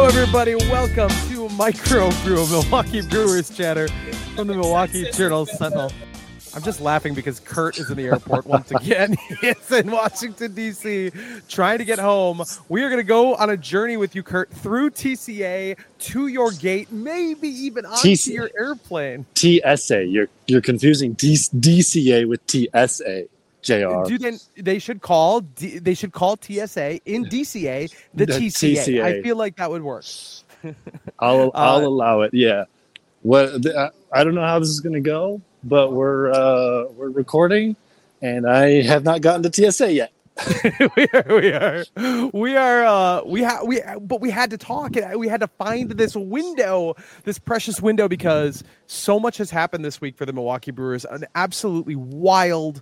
everybody. Welcome to Micro Brew, Milwaukee Brewers chatter from the Milwaukee Journal-Sentinel. I'm just laughing because Kurt is in the airport once again. He is in Washington, D.C., trying to get home. We are going to go on a journey with you, Kurt, through TCA to your gate, maybe even onto your airplane. TSA. You're confusing DCA with TSA. JR. They should call TSA in DCA the TCA. I feel like that would work. I'll allow it. Yeah. I don't know how this is going to go, but we're recording, and I have not gotten to TSA yet. we had to talk. We had to find this window, this precious window, because so much has happened this week for the Milwaukee Brewers. An absolutely wild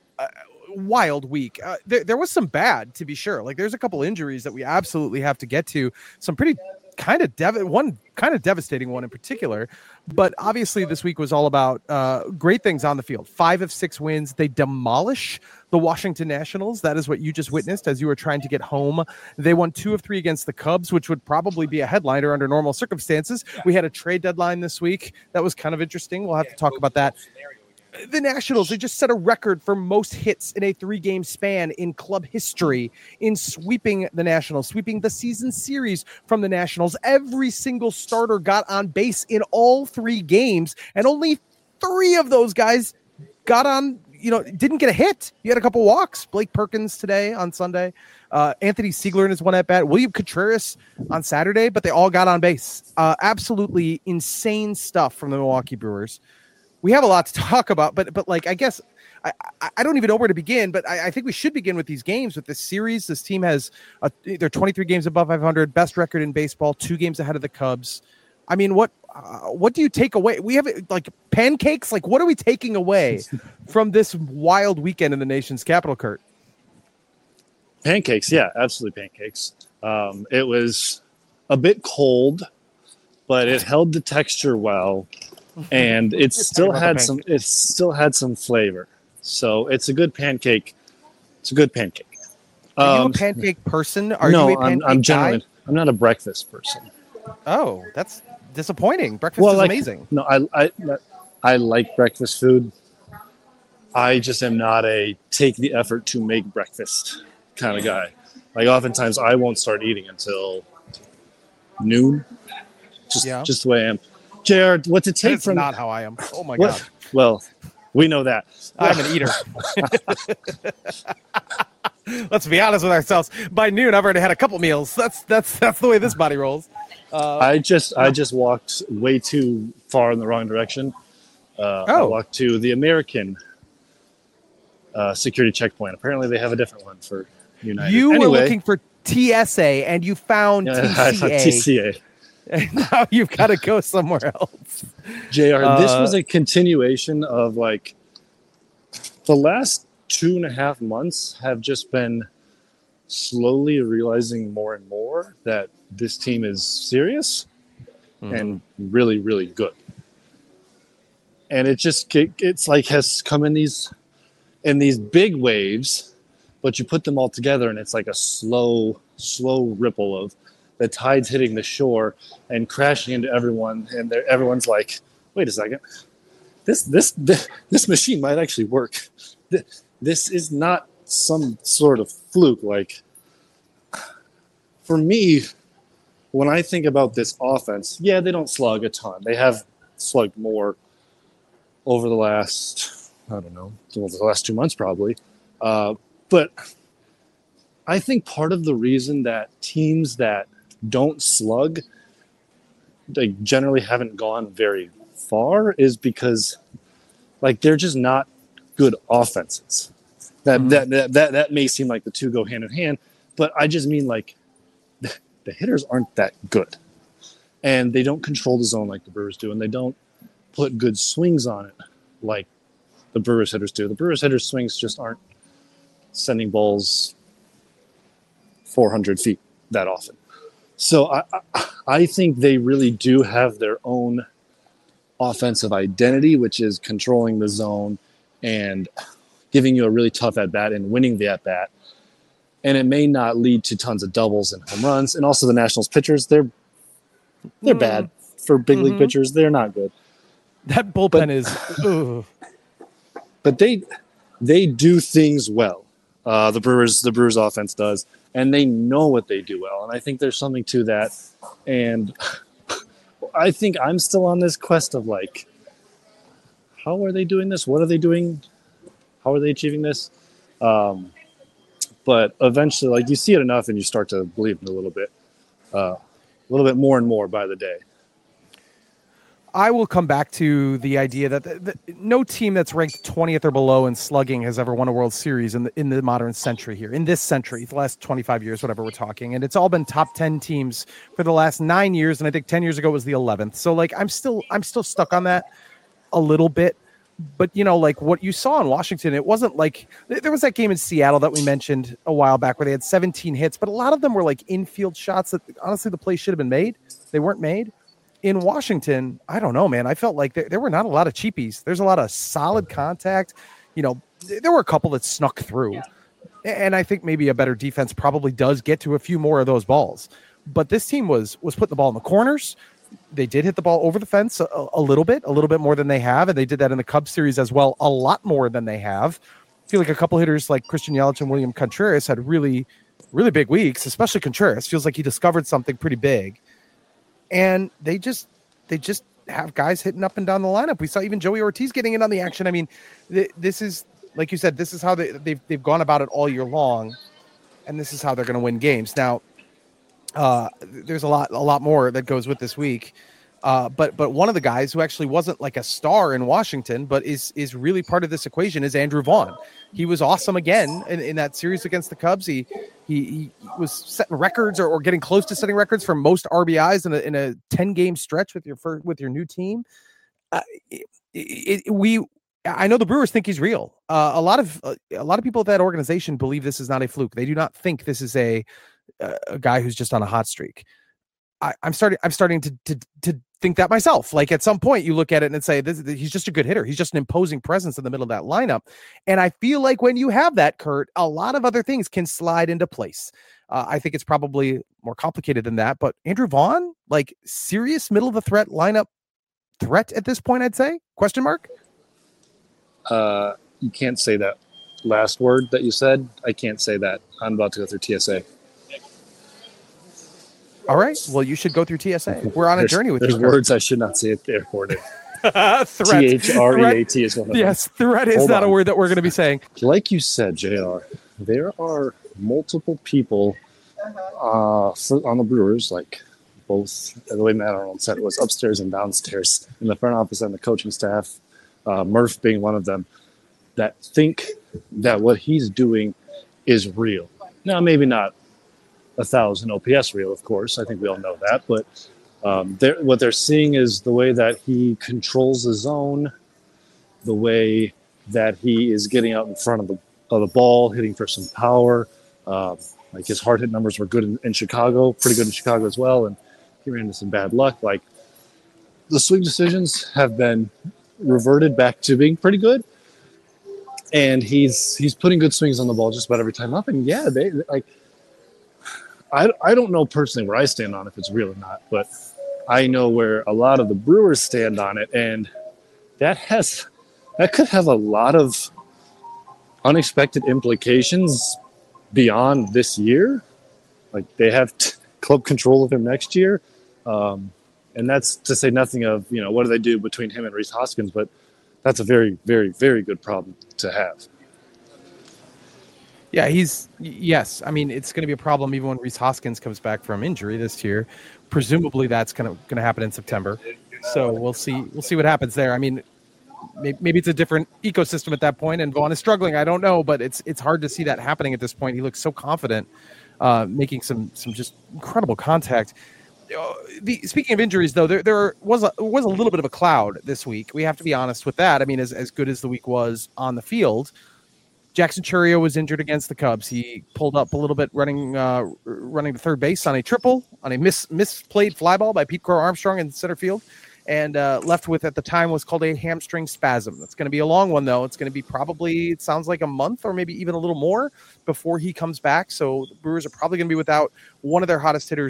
week. There was some bad, to be sure. Like, there's a couple injuries that we absolutely have to get to. Some pretty one kind of devastating one in particular. But obviously this week was all about great things on the field. 5 of 6 wins. They demolish the Washington Nationals. That is what you just witnessed as you were trying to get home. They won 2 of 3 against the Cubs, which would probably be a headliner under normal circumstances. We had a trade deadline this week. That was kind of interesting. We'll have to talk about that. The Nationals, they just set a record for most hits in a 3-game span in club history in sweeping the Nationals, sweeping the season series from the Nationals. Every single starter got on base in all 3 games, and only 3 of those guys got on, didn't get a hit. You had a couple walks. Blake Perkins today on Sunday. Anthony Siegler in his one at bat. William Contreras on Saturday, but they all got on base. Absolutely insane stuff from the Milwaukee Brewers. We have a lot to talk about, but like, I guess I don't even know where to begin, but I think we should begin with these games, with this series. This team has they're 23 games above 500, best record in baseball, 2 games ahead of the Cubs. I mean, what do you take away? We have like pancakes. Like, what are we taking away from this wild weekend in the nation's capital, Kurt? Pancakes. Yeah, absolutely pancakes. It was a bit cold, but it held the texture well. And it still had some flavor. So it's a good pancake. It's a good pancake. Are you a pancake person? I'm generally, I'm not a breakfast person. Oh, that's disappointing. Breakfast is amazing. No, I like breakfast food. I just am not a take the effort to make breakfast kind of guy. Like, oftentimes I won't start eating until noon. Just the way I am. Jared, what's it take from... That's not how I am. Oh, my God. Well, we know that. I'm an eater. Let's be honest with ourselves. By noon, I've already had a couple meals. That's the way this body rolls. I just walked way too far in the wrong direction. I walked to the American security checkpoint. Apparently, they have a different one for United. You were looking for TSA, and you found TCA. And now you've got to go somewhere else. JR, this was a continuation of, like, the last 2.5 months have just been slowly realizing more and more that this team is serious and really, really good. And it's like has come in these big waves, but you put them all together and it's like a slow ripple of the tide's hitting the shore and crashing into everyone, and everyone's like, "Wait a second, this machine might actually work. This is not some sort of fluke." Like, for me, when I think about this offense, yeah, they don't slug a ton. They have slugged more over the last, the last 2 months probably, but I think part of the reason that teams that don't slug, they generally haven't gone very far, is because, like, they're just not good offenses. That may seem like the two go hand in hand, but I just mean, like, the hitters aren't that good, and they don't control the zone like the Brewers do, and they don't put good swings on it like the Brewers hitters do. The Brewers hitters' swings just aren't sending balls 400 feet that often. So I think they really do have their own offensive identity, which is controlling the zone and giving you a really tough at-bat and winning the at-bat. And it may not lead to tons of doubles and home runs. And also the Nationals pitchers, they're They're bad for big league Mhm. pitchers. They're not good. That bullpen is. Ugh. But they do things well. The Brewers offense does, and they know what they do well. And I think there's something to that. And I think I'm still on this quest of like, how are they doing this? What are they doing? How are they achieving this? But eventually, like, you see it enough, and you start to believe it a little bit more and more by the day. I will come back to the idea that no team that's ranked 20th or below in slugging has ever won a World Series in the modern century here, in this century, the last 25 years, whatever we're talking. And it's all been top 10 teams for the last 9 years. And I think 10 years ago was the 11th. So like, I'm still stuck on that a little bit. But, you know, like what you saw in Washington, it wasn't like there was that game in Seattle that we mentioned a while back where they had 17 hits, but a lot of them were like infield shots that honestly the play should have been made. They weren't made. In Washington, I don't know, man. I felt like there were not a lot of cheapies. There's a lot of solid contact. You know, there were a couple that snuck through. And I think maybe a better defense probably does get to a few more of those balls. But this team was putting the ball in the corners. They did hit the ball over the fence a little bit more than they have. And they did that in the Cubs series as well, a lot more than they have. I feel like a couple hitters like Christian Yelich and William Contreras had really, really big weeks, especially Contreras. Feels like he discovered something pretty big. And they just have guys hitting up and down the lineup. We saw even Joey Ortiz getting in on the action. I mean, this is, like you said, this is how they've gone about it all year long, and this is how they're going to win games. Now, there's a lot more that goes with this week. But one of the guys who actually wasn't like a star in Washington, but is really part of this equation is Andrew Vaughn. He was awesome again in that series against the Cubs. He was setting records or getting close to setting records for most RBIs in a 10-game stretch with your new team. I know the Brewers think he's real. A lot of people at that organization believe this is not a fluke. They do not think this is a guy who's just on a hot streak. I'm starting to think that myself. Like at some point you look at it and say, he's just a good hitter. He's just an imposing presence in the middle of that lineup. And I feel like when you have that, Kurt, a lot of other things can slide into place. I think it's probably more complicated than that, but Andrew Vaughn, like serious middle of the lineup threat at this point, I'd say, question mark. You can't say that last word that you said. I can't say that. I'm about to go through TSA. All right. Well, you should go through TSA. We're on a journey with you. There's words I should not say at the airport. Threat. THREAT is one of them. Yes, threat is not a word that we're going to be saying. Like you said, JR, there are multiple people on the Brewers, like both, the way Matt Arnold said it, was upstairs and downstairs in the front office and the coaching staff, Murph being one of them, that think that what he's doing is real. Now, maybe not 1,000 OPS real, of course. I think we all know that. But what they're seeing is the way that he controls the zone, the way that he is getting out in front of the ball, hitting for some power. Like his hard hit numbers were good in Chicago, pretty good in Chicago as well. And he ran into some bad luck. Like the swing decisions have been reverted back to being pretty good. And he's putting good swings on the ball just about every time up. And yeah, they like. I don't know personally where I stand on if it's real or not, but I know where a lot of the Brewers stand on it, and that could have a lot of unexpected implications beyond this year. Like they have club control of him next year, and that's to say nothing of what do they do between him and Rhys Hoskins, but that's a very, very, very good problem to have. Yeah, yes. I mean, it's going to be a problem even when Rhys Hoskins comes back from injury this year. Presumably, that's going to happen in September. So we'll see what happens there. I mean, maybe it's a different ecosystem at that point, and Vaughn is struggling. I don't know, but it's hard to see that happening at this point. He looks so confident, making some just incredible contact. Speaking of injuries, though, there was a little bit of a cloud this week. We have to be honest with that. I mean, as good as the week was on the field, Jackson Chourio was injured against the Cubs. He pulled up a little bit running to third base on a triple, on a misplayed fly ball by Pete Crow Armstrong in center field, and left with, at the time, was called a hamstring spasm. That's going to be a long one, though. It's going to be probably, it sounds like a month or maybe even a little more before he comes back. So the Brewers are probably going to be without one of their hottest hitters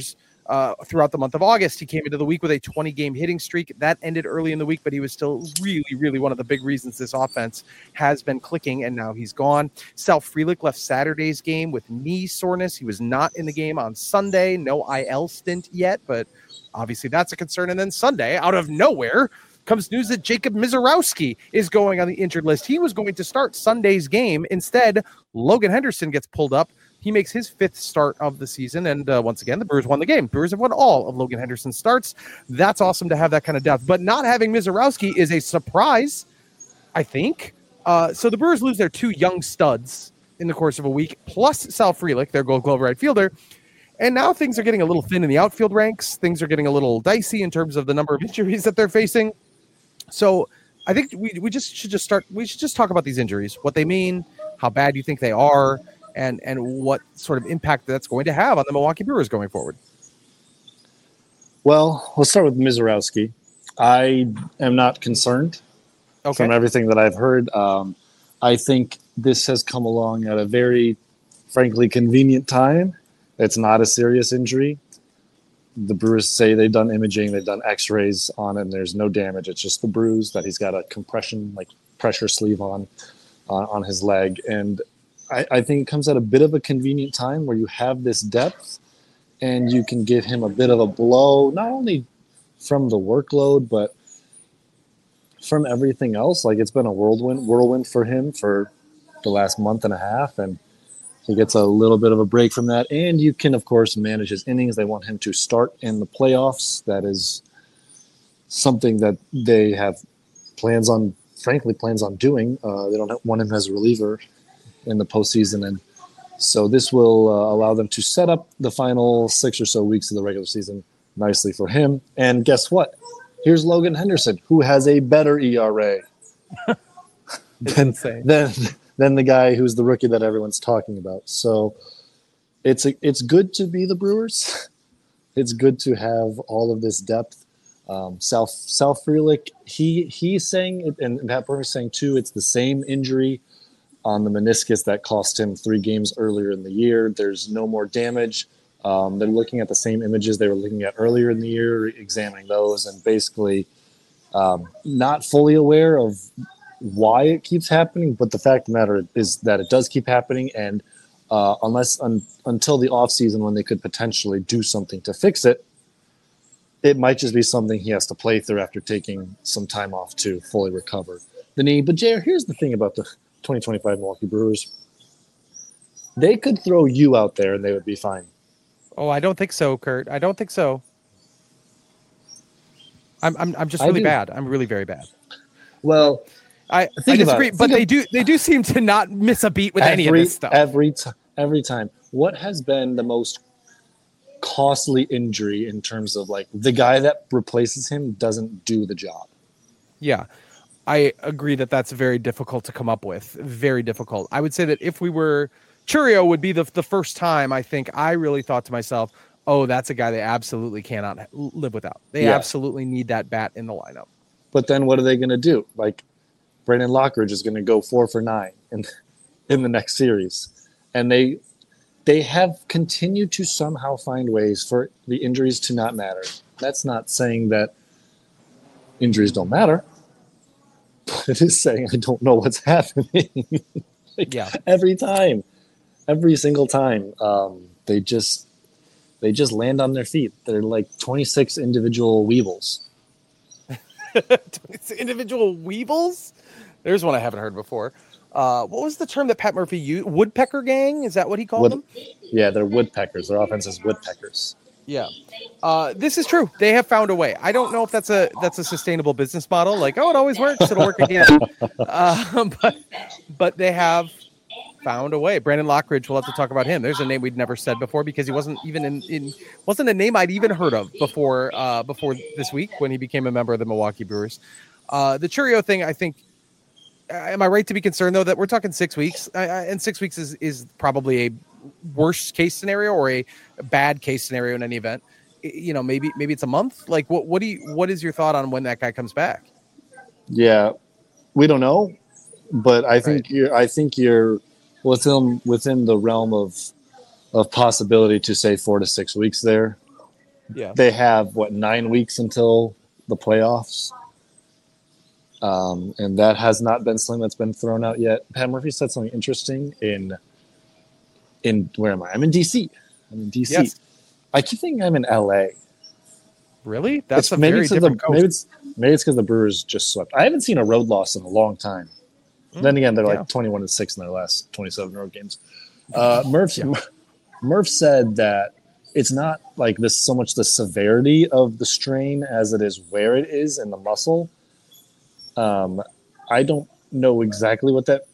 throughout the month of August. He came into the week with a 20-game hitting streak. That ended early in the week, but he was still really, really one of the big reasons this offense has been clicking, and now he's gone. Sal Frelick left Saturday's game with knee soreness. He was not in the game on Sunday. No IL stint yet, but obviously that's a concern. And then Sunday, out of nowhere, comes news that Jacob Misiorowski is going on the injured list. He was going to start Sunday's game. Instead, Logan Henderson gets pulled up. He makes his 5th start of the season, and once again, the Brewers won the game. Brewers have won all of Logan Henderson's starts. That's awesome to have that kind of depth, but not having Misiorowski is a surprise, I think. So the Brewers lose their 2 young studs in the course of a week, plus Sal Frelick, their Gold Glove right fielder, and now things are getting a little thin in the outfield ranks. Things are getting a little dicey in terms of the number of injuries that they're facing. So I think we should just talk about these injuries, what they mean, how bad you think they are, and what sort of impact that's going to have on the Milwaukee Brewers going forward. Well, let's start with Misiorowski. I am not concerned from everything that I've heard. I think this has come along at a very, frankly, convenient time. It's not a serious injury. The Brewers say they've done imaging, they've done x-rays on it, and there's no damage. It's just the bruise that he's got a compression, like pressure sleeve on his leg. And I think it comes at a bit of a convenient time where you have this depth and you can give him a bit of a blow, not only from the workload, but from everything else. Like, it's been a whirlwind for him for the last month and a half, and he gets a little bit of a break from that. And you can, of course, manage his innings. They want him to start in the playoffs. That is something that they have plans on doing. They don't want him as a reliever in the postseason. And so this will allow them to set up the final 6 or so weeks of the regular season nicely for him. And guess what? Here's Logan Henderson, who has a better ERA than the guy who's the rookie that everyone's talking about. So it's good to be the Brewers. It's good to have all of this depth. Sal Frelick, he's saying, and Pat Burner's saying too, it's the same injury on the meniscus that cost him 3 games earlier in the year. There's no more damage. They're looking at the same images they were looking at earlier in the year, examining those, and basically not fully aware of why it keeps happening. But the fact of the matter is that it does keep happening, and until the offseason when they could potentially do something to fix it, it might just be something he has to play through after taking some time off to fully recover the knee. But Jair, here's the thing about the 2025 Milwaukee Brewers. They could throw you out there and they would be fine. Oh, I don't think so, Kurt. I don't think so. I'm just really bad. I'm really very bad. Well, I disagree, but they do seem to not miss a beat with any of this stuff. Every time. What has been the most costly injury in terms of, like, the guy that replaces him doesn't do the job? Yeah, I agree that that's very difficult to come up with. Very difficult. I would say that if we were Churio would be the first time I think I really thought to myself, oh, that's a guy they absolutely cannot live without. They absolutely need that bat in the lineup. But then what are they going to do? Like, Brandon Lockridge is going to go 4 for 9 in the next series. And they have continued to somehow find ways for the injuries to not matter. That's not saying that injuries don't matter. But it is saying I don't know what's happening. Every single time, they just land on their feet. They're like 26 individual weevils. 26 individual weevils? There's one I haven't heard before. What was the term that Pat Murphy used? Woodpecker gang? Is that what he called them? Yeah, they're woodpeckers. Their offense is woodpeckers. Yeah. This is true. They have found a way. I don't know if that's a sustainable business model. Like, oh, it always works. It'll work again. But they have found a way. Brandon Lockridge, we'll have to talk about him. There's a name we'd never said before because he wasn't even wasn't a name I'd even heard of before this week when he became a member of the Milwaukee Brewers. The Churio thing, I think, am I right to be concerned though that we're talking 6 weeks? And 6 weeks is probably a worst case scenario or a bad case scenario in any event. You know, maybe it's a month. Like, what is your thought on when that guy comes back? Yeah, we don't know, but I think you're within the realm of possibility to say 4 to 6 weeks there. Yeah. They have 9 weeks until the playoffs. And that has not been something that's been thrown out yet. Pat Murphy said something interesting in where am I? I'm in DC. I'm in DC. Yes. I keep thinking I'm in LA. Really? That's It's a very different coast. Maybe it's because the Brewers just swept. I haven't seen a road loss in a long time. Then again, they're like 21-6 in their last 27 road games. Murph said that it's not like this so much the severity of the strain as it is where it is in the muscle. I don't know exactly what that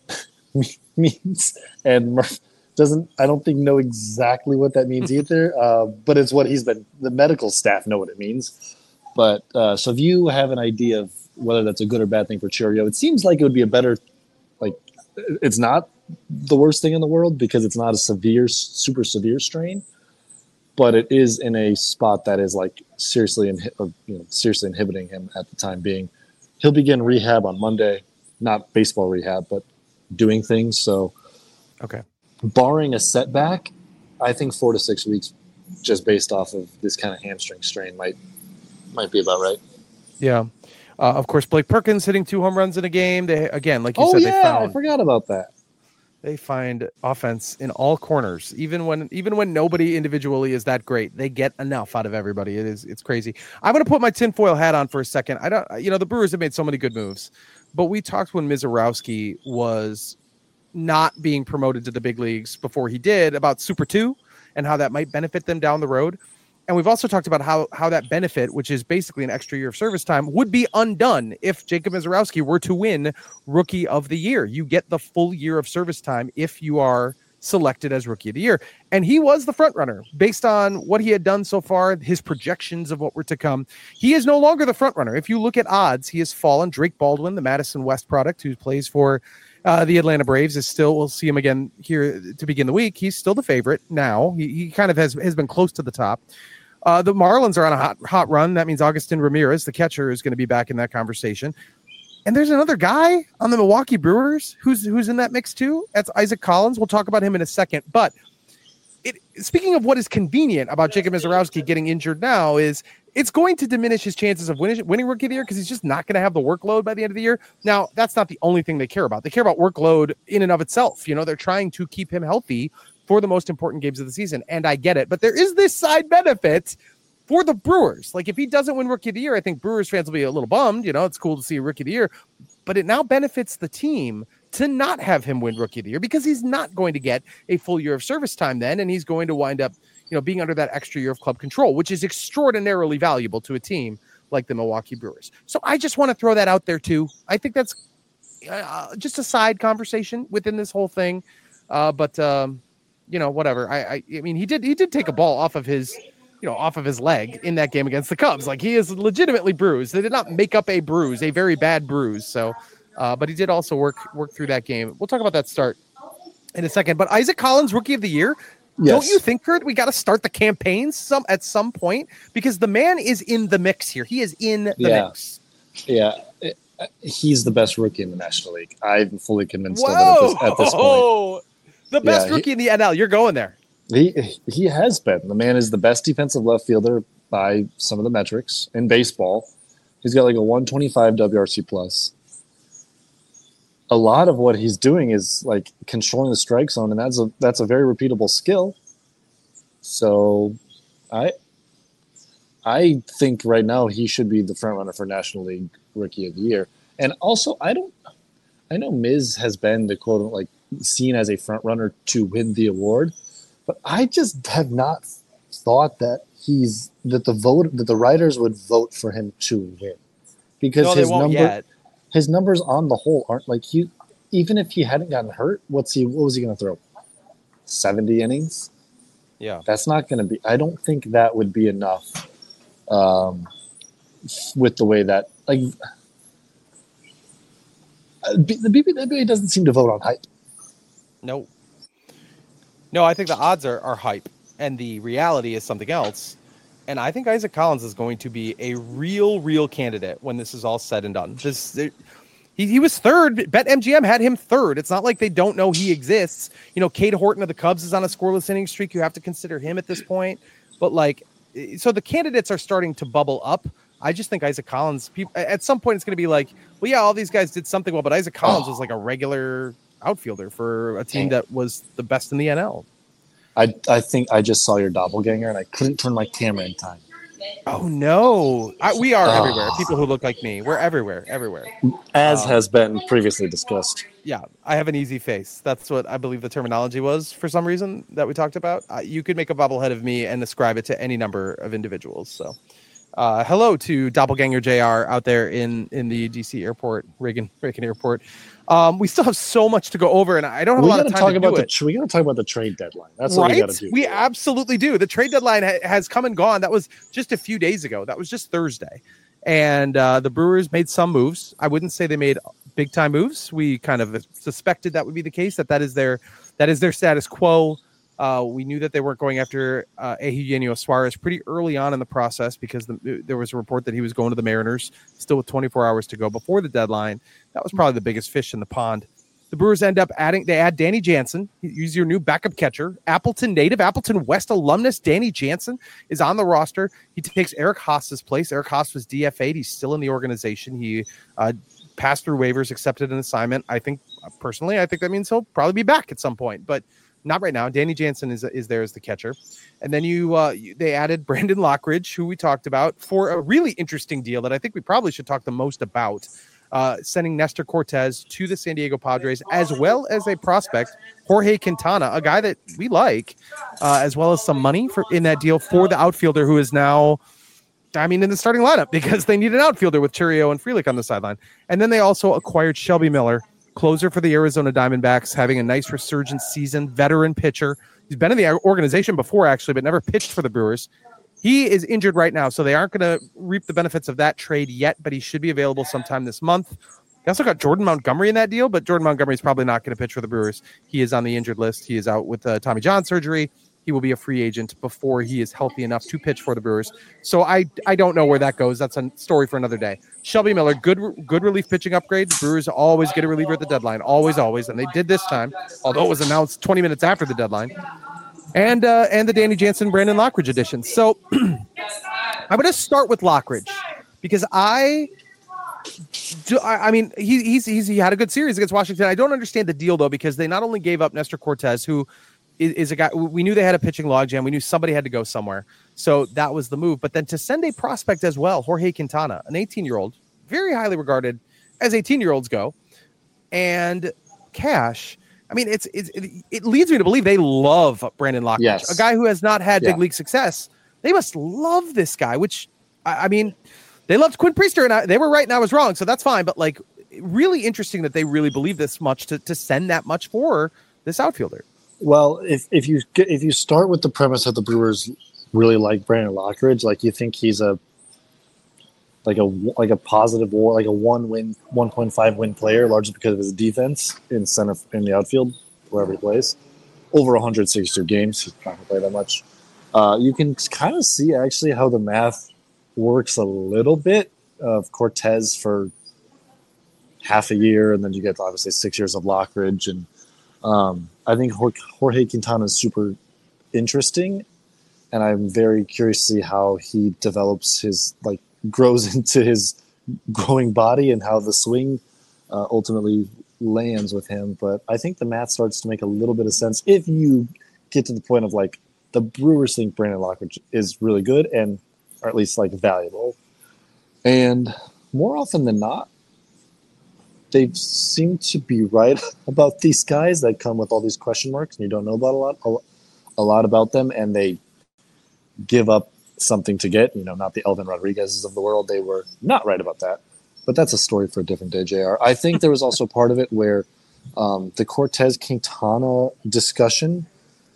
means, and Murph doesn't. I don't think know exactly what that means either. But it's what the medical staff know what it means. But so if you have an idea of whether that's a good or bad thing for Chourio, it seems like it would be a better. Like, it's not the worst thing in the world because it's not a super severe strain, but it is in a spot that is like seriously inhibiting him at the time being. He'll begin rehab on Monday, not baseball rehab, but doing things. So, okay, barring a setback, I think 4 to 6 weeks, just based off of this kind of hamstring strain, might be about right. Yeah. Of course, Blake Perkins hitting 2 home runs in a game. They again, like you said, I forgot about that. They find offense in all corners, even when nobody individually is that great. They get enough out of everybody. It's crazy. I'm going to put my tinfoil hat on for a second. The Brewers have made so many good moves, but we talked when Mizorowski was not being promoted to the big leagues before he did about Super 2 and how that might benefit them down the road. And we've also talked about how that benefit, which is basically an extra year of service time, would be undone if Jacob Mizorowski were to win Rookie of the Year. You get the full year of service time if you are selected as Rookie of the Year. And he was the front runner based on what he had done so far, his projections of what were to come. He is no longer the front runner. If you look at odds, he has fallen. Drake Baldwin, the Madison West product, who plays for the Atlanta Braves, is still, we'll see him again here to begin the week. He's still the favorite now. He kind of has been close to the top. The Marlins are on a hot run. That means Augustin Ramirez, the catcher, is going to be back in that conversation. And there's another guy on the Milwaukee Brewers who's in that mix too. That's Isaac Collins. We'll talk about him in a second. But speaking of what is convenient about Jacob Mizorowski getting injured now is it's going to diminish his chances of winning Rookie of the Year because he's just not going to have the workload by the end of the year. Now, that's not the only thing they care about. They care about workload in and of itself. They're trying to keep him healthy for the most important games of the season. And I get it, but there is this side benefit for the Brewers. Like if he doesn't win Rookie of the Year, I think Brewers fans will be a little bummed. It's cool to see a Rookie of the Year, but it now benefits the team to not have him win Rookie of the Year because he's not going to get a full year of service time then. And he's going to wind up, being under that extra year of club control, which is extraordinarily valuable to a team like the Milwaukee Brewers. So I just want to throw that out there too. I think that's just a side conversation within this whole thing. But whatever. I mean, he did take a ball off of his leg in that game against the Cubs. Like he is legitimately bruised. They did not make up a bruise, a very bad bruise. So, but he did also work through that game. We'll talk about that start in a second. But Isaac Collins, Rookie of the Year. Yes. Don't you think, Kurt, we got to start the campaigns at some point because the man is in the mix here. He is in the mix. Yeah. He's the best rookie in the National League. I'm fully convinced of it at this point. The best rookie in the NL. You're going there. He has been. The man is the best defensive left fielder by some of the metrics in baseball. He's got like a 125 WRC plus. A lot of what he's doing is like controlling the strike zone, and that's a very repeatable skill. So, I think right now he should be the front runner for National League Rookie of the Year. And also, I know Miz has been the quote like seen as a front runner to win the award, but I just have not thought that the writers would vote for him to win because his numbers on the whole aren't like even if he hadn't gotten hurt, what was he going to throw? 70 innings? Yeah. That's not going to be, I don't think that would be enough with the way that, like, the BBWA doesn't seem to vote on hype. No, I think the odds are hype, and the reality is something else. And I think Isaac Collins is going to be a real candidate when this is all said and done. He was third. BetMGM had him third. It's not like they don't know he exists. Cade Horton of the Cubs is on a scoreless inning streak. You have to consider him at this point. But like, so the candidates are starting to bubble up. I just think Isaac Collins, at some point it's going to be like, well, yeah, all these guys did something well, but Isaac Collins was like a regular outfielder for a team that was the best in the NL. I think I just saw your doppelganger and I couldn't turn my camera in time. Oh no, we are everywhere. People who look like me, we're everywhere. As has been previously discussed. Yeah, I have an easy face. That's what I believe the terminology was for some reason that we talked about. You could make a bobblehead of me and ascribe it to any number of individuals. So hello to Doppelganger JR out there in the DC airport, Reagan Airport. We still have so much to go over, and I don't have a lot of time to do it. We got to talk about the trade deadline. That's what we got to do. We absolutely do. The trade deadline has come and gone. That was just a few days ago. That was just Thursday. And the Brewers made some moves. I wouldn't say they made big time moves. We kind of suspected that would be the case, that is their status quo. We knew that they weren't going after Eugenio Suarez pretty early on in the process because there was a report that he was going to the Mariners still with 24 hours to go before the deadline. That was probably the biggest fish in the pond. The Brewers end up add Danny Jansen. He's your new backup catcher. Appleton native, Appleton West alumnus Danny Jansen is on the roster. He takes Eric Haas's place. Eric Haas was DFA'd. He's still in the organization. He passed through waivers, accepted an assignment. I think that means he'll probably be back at some point, but not right now. Danny Jansen is there as the catcher. And then they added Brandon Lockridge, who we talked about, for a really interesting deal that I think we probably should talk the most about, sending Nestor Cortez to the San Diego Padres, as well as a prospect, Jorge Quintana, a guy that we like, as well as some money in that deal for the outfielder who is now, in the starting lineup because they need an outfielder with Chourio and Frelick on the sideline. And then they also acquired Shelby Miller, closer for the Arizona Diamondbacks, having a nice resurgence season, veteran pitcher. He's been in the organization before, actually, but never pitched for the Brewers. He is injured right now, so they aren't going to reap the benefits of that trade yet, but he should be available sometime this month. They also got Jordan Montgomery in that deal, but Jordan Montgomery is probably not going to pitch for the Brewers. He is on the injured list. He is out with Tommy John surgery. He will be a free agent before he is healthy enough to pitch for the Brewers. So I don't know where that goes. That's a story for another day. Shelby Miller, good relief pitching upgrade. The Brewers always get a reliever at the deadline. Always. And they did this time, although it was announced 20 minutes after the deadline. And the Danny Jansen, Brandon Lockridge edition. So I'm going to start with Lockridge because he had a good series against Washington. I don't understand the deal, though, because they not only gave up Nestor Cortez, who is a guy, we knew they had a pitching logjam. We knew somebody had to go somewhere. So that was the move. But then to send a prospect as well, Jorge Quintana, an 18-year-old, very highly regarded as 18-year-olds go, and cash. It leads me to believe they love Brandon Lockridge, yes. A guy who has not had big league success. They must love this guy, which, they loved Quinn Priester, and they were right and I was wrong, so that's fine. But, really interesting that they really believe this much to send that much for this outfielder. Well, if you start with the premise that the Brewers really like Brandon Lockridge, you think he's a positive war, like a 1.5 win player, largely because of his defense in the outfield, wherever he plays, over 162 games. He's not going to play that much. You can kind of see actually how the math works a little bit of Cortez for half a year, and then you get obviously 6 years of Lockridge, and I think Jorge Quintana is super interesting, and I'm very curious to see how he develops grows into his growing body and how the swing ultimately lands with him. But I think the math starts to make a little bit of sense if you get to the point of the Brewers think Brandon Lockridge is really good or at least valuable. And more often than not, they seem to be right about these guys that come with all these question marks, and you don't know about a lot about them, and they give up something to get. Not the Elvin Rodriguez's of the world. They were not right about that, but that's a story for a different day, JR. I think there was also part of it where the Cortez Quintana discussion,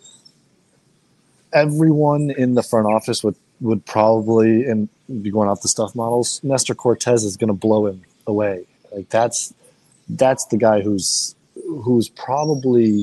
everyone in the front office would probably, and be going off the stuff models, Nestor Cortez is going to blow him away. That's the guy who's probably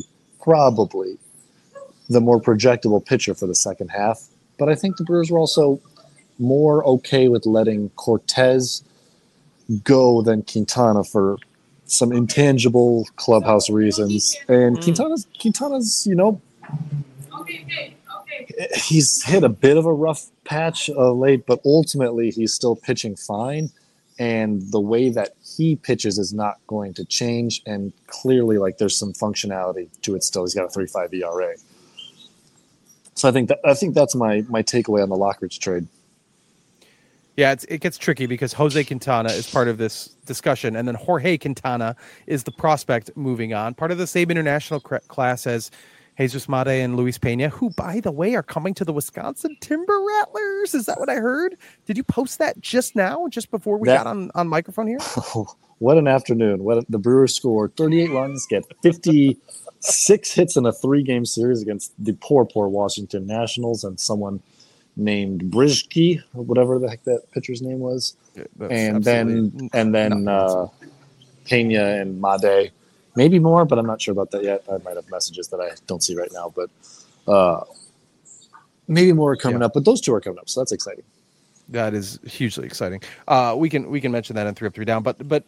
the more projectable pitcher for the second half. But I think the Brewers were also more okay with letting Cortez go than Quintana for some intangible clubhouse reasons. And Quintana's he's hit a bit of a rough patch late, but ultimately he's still pitching fine. And the way that he pitches is not going to change. And clearly, like, there's some functionality to it still. He's got a 3.5 ERA. So I think that's my takeaway on the Lockridge trade. Yeah, it gets tricky because Jose Quintana is part of this discussion, and then Jorge Quintana is the prospect moving on, part of the same international class as Jesus Mate and Luis Pena, who, by the way, are coming to the Wisconsin Timber Rattlers. Is that what I heard? Did you post that just now, just before we got on microphone here? What an afternoon. The Brewers scored 38 runs, get 56 hits in a 3-game series against the poor Washington Nationals and someone named Brizki, or whatever the heck that pitcher's name was. And then Pena and Made. Maybe more, but I'm not sure about that yet. I might have messages that I don't see right now, but maybe more are coming up. But those two are coming up, so that's exciting. That is hugely exciting. We can mention that in 3 Up 3 Down, but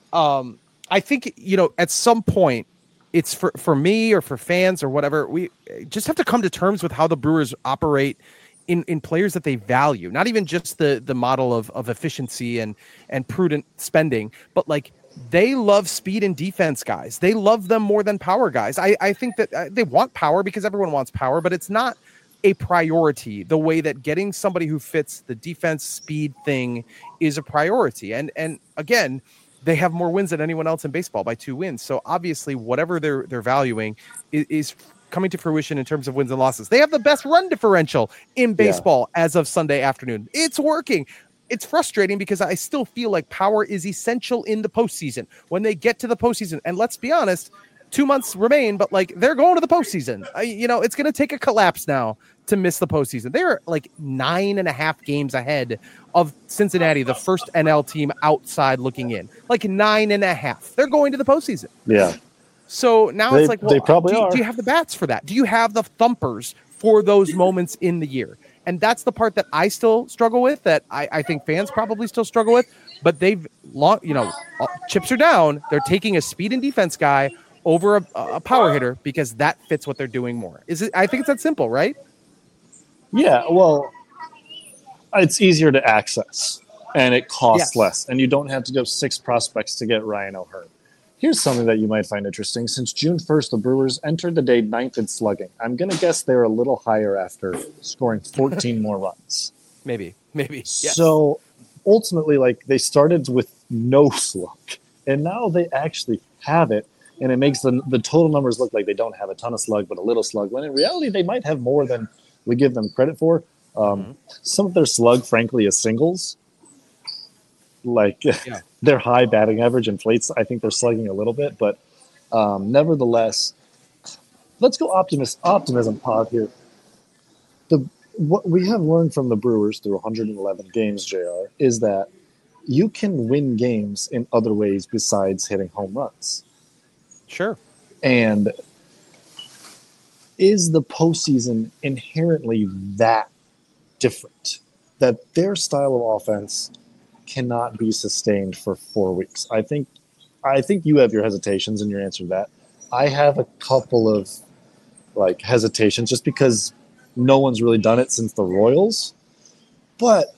I think, at some point, it's for me or for fans or whatever, we just have to come to terms with how the Brewers operate in players that they value. Not even just the model of efficiency and prudent spending, but like, they love speed and defense guys. They love them more than power guys. I think that they want power because everyone wants power, but it's not a priority the way that getting somebody who fits the defense speed thing is a priority. And again, they have more wins than anyone else in baseball by 2 wins. So obviously whatever they're valuing is coming to fruition in terms of wins and losses. They have the best run differential in baseball as of Sunday afternoon. It's working. It's frustrating because I still feel like power is essential in the postseason. When they get to the postseason, and let's be honest, 2 months remain, but like, they're going to the postseason. It's going to take a collapse now to miss the postseason. They're like 9.5 games ahead of Cincinnati, the first NL team outside looking in. Like 9.5. They're going to the postseason. Yeah. So now it's like, well, they probably are. Do you have the bats for that? Do you have the thumpers for those moments in the year? And that's the part that I still struggle with, that I think fans probably still struggle with. But they've, chips are down. They're taking a speed and defense guy over a power hitter because that fits what they're doing more. I think it's that simple, right? Yeah, well, it's easier to access, and it costs less. And you don't have to go 6 prospects to get Ryan O'Hearn. Here's something that you might find interesting. Since June 1st, the Brewers entered the day 9th in slugging. I'm going to guess they're a little higher after scoring 14 more runs. Maybe. Yes. So ultimately, like, they started with no slug, and now they actually have it, and it makes the total numbers look like they don't have a ton of slug, but a little slug, when in reality, they might have more than we give them credit for. Some of their slug, frankly, is singles. Like, their high batting average inflates. I think they're slugging a little bit, but nevertheless, let's go optimism pod here. What we have learned from the Brewers through 111 games, JR, is that you can win games in other ways besides hitting home runs. Sure. And is the postseason inherently that different that their style of offense cannot be sustained for 4 weeks? I think you have your hesitations in your answer to that. I have a couple of hesitations just because no one's really done it since the Royals. But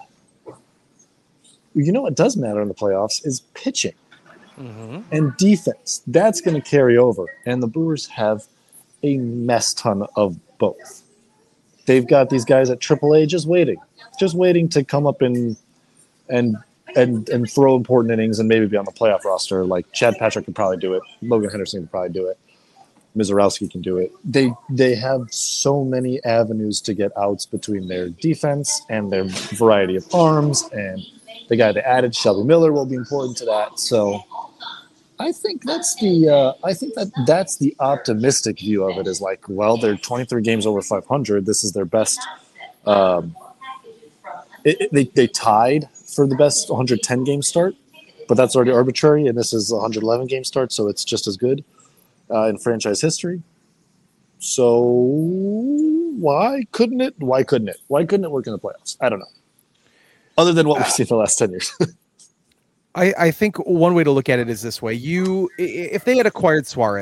what does matter in the playoffs is pitching and defense. That's going to carry over. And the Brewers have a mess ton of both. They've got these guys at AAA just waiting to come up and throw important innings and maybe be on the playoff roster. Like Chad Patrick could probably do it. Logan Henderson could probably do it. Mizorowski can do it. They have so many avenues to get outs between their defense and their variety of arms. And the guy they added, Shelby Miller, will be important to that. So I think that's the optimistic view of it, is like, well, they're 23 games over 500. This is their best. They tied for the best 110 game start, but that's already arbitrary, and this is a 111 game start, so it's just as good in franchise history. So why couldn't it work in the playoffs? I don't know. Other than what we've seen the last 10 years. I think one way to look at it is this way. If they had acquired Suarez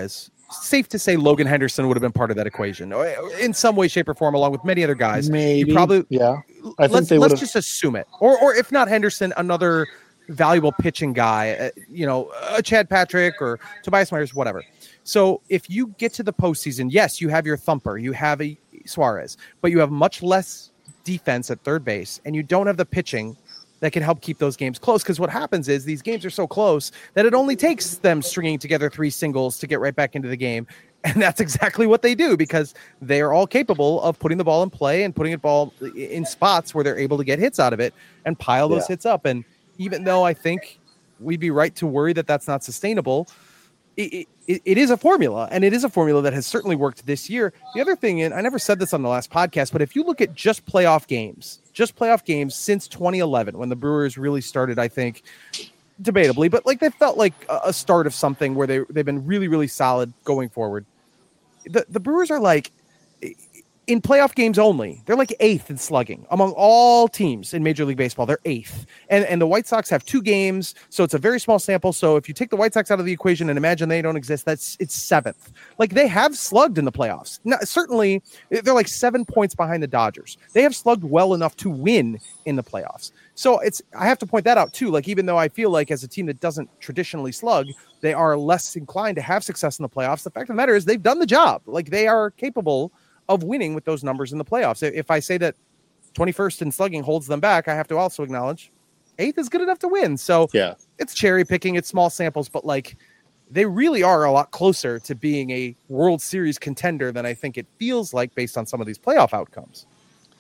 safe to say Logan Henderson would have been part of that equation in some way, shape, or form, along with many other guys. Maybe, you probably, yeah. Let's just assume it, or if not Henderson, another valuable pitching guy, a Chad Patrick or Tobias Myers, whatever. So if you get to the postseason, yes, you have your thumper, you have a Suarez, but you have much less defense at third base, and you don't have the pitching that can help keep those games close. Because what happens is these games are so close that it only takes them stringing together 3 singles to get right back into the game. And that's exactly what they do, because they are all capable of putting the ball in play and putting the ball in spots where they're able to get hits out of it and pile those hits up. And even though I think we'd be right to worry that that's not sustainable, it is a formula, and it is a formula that has certainly worked this year. The other thing, and I never said this on the last podcast, but if you look at just playoff games since 2011, when the Brewers really started, I think, debatably, but like they felt like a start of something where they've been really, really solid going forward. The Brewers are like, in playoff games only, they're like 8th in slugging among all teams in Major League Baseball. They're 8th. And the White Sox have 2 games, so it's a very small sample. So if you take the White Sox out of the equation and imagine they don't exist, it's 7th. Like, they have slugged in the playoffs. Now, certainly, they're like 7 points behind the Dodgers. They have slugged well enough to win in the playoffs. So I have to point that out too. Like, even though I feel like as a team that doesn't traditionally slug, they are less inclined to have success in the playoffs. The fact of the matter is they've done the job. Like, they are capable of winning with those numbers in the playoffs. If I say that 21st in slugging holds them back, I have to also acknowledge 8th is good enough to win. So it's cherry picking, it's small samples, but like, they really are a lot closer to being a World Series contender than I think it feels like based on some of these playoff outcomes.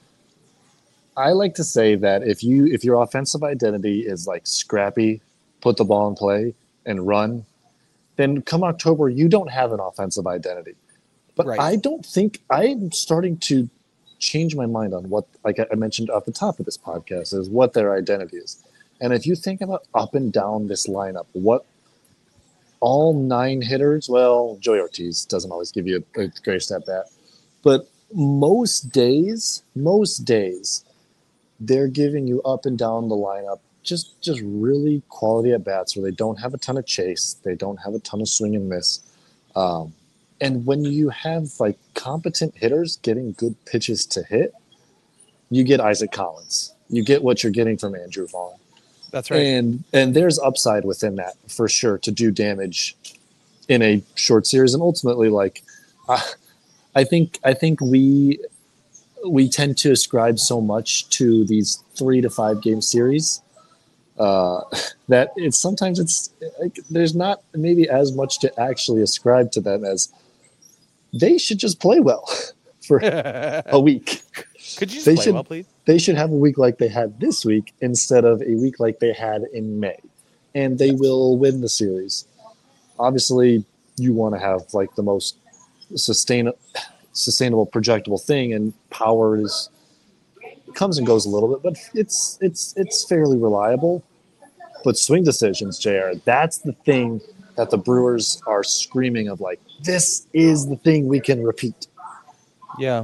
I like to say that if your offensive identity is like scrappy, put the ball in play and run, then come October, you don't have an offensive identity. But I don't think I'm starting to change my mind on what, like I mentioned off the top of this podcast, is what their identity is. And if you think about up and down this lineup, what all 9 hitters, well, Joey Ortiz doesn't always give you a great step bat, but most days, they're giving you up and down the lineup just really quality at bats where they don't have a ton of chase, they don't have a ton of swing and miss. And when you have like competent hitters getting good pitches to hit, you get Isaac Collins. You get what you're getting from Andrew Vaughn. That's right. And there's upside within that for sure to do damage in a short series. And ultimately, like I think we tend to ascribe so much to these 3 to 5 game series that it's like, there's not maybe as much to actually ascribe to them as they should just play well for a week. Could you just play well, please? They should have a week like they had this week instead of a week like they had in May, and they will win the series. Obviously, you want to have like the most sustainable, projectable thing, and power comes and goes a little bit, but it's fairly reliable. But swing decisions, JR, that's the thing that the Brewers are screaming of, like, this is the thing we can repeat. Yeah.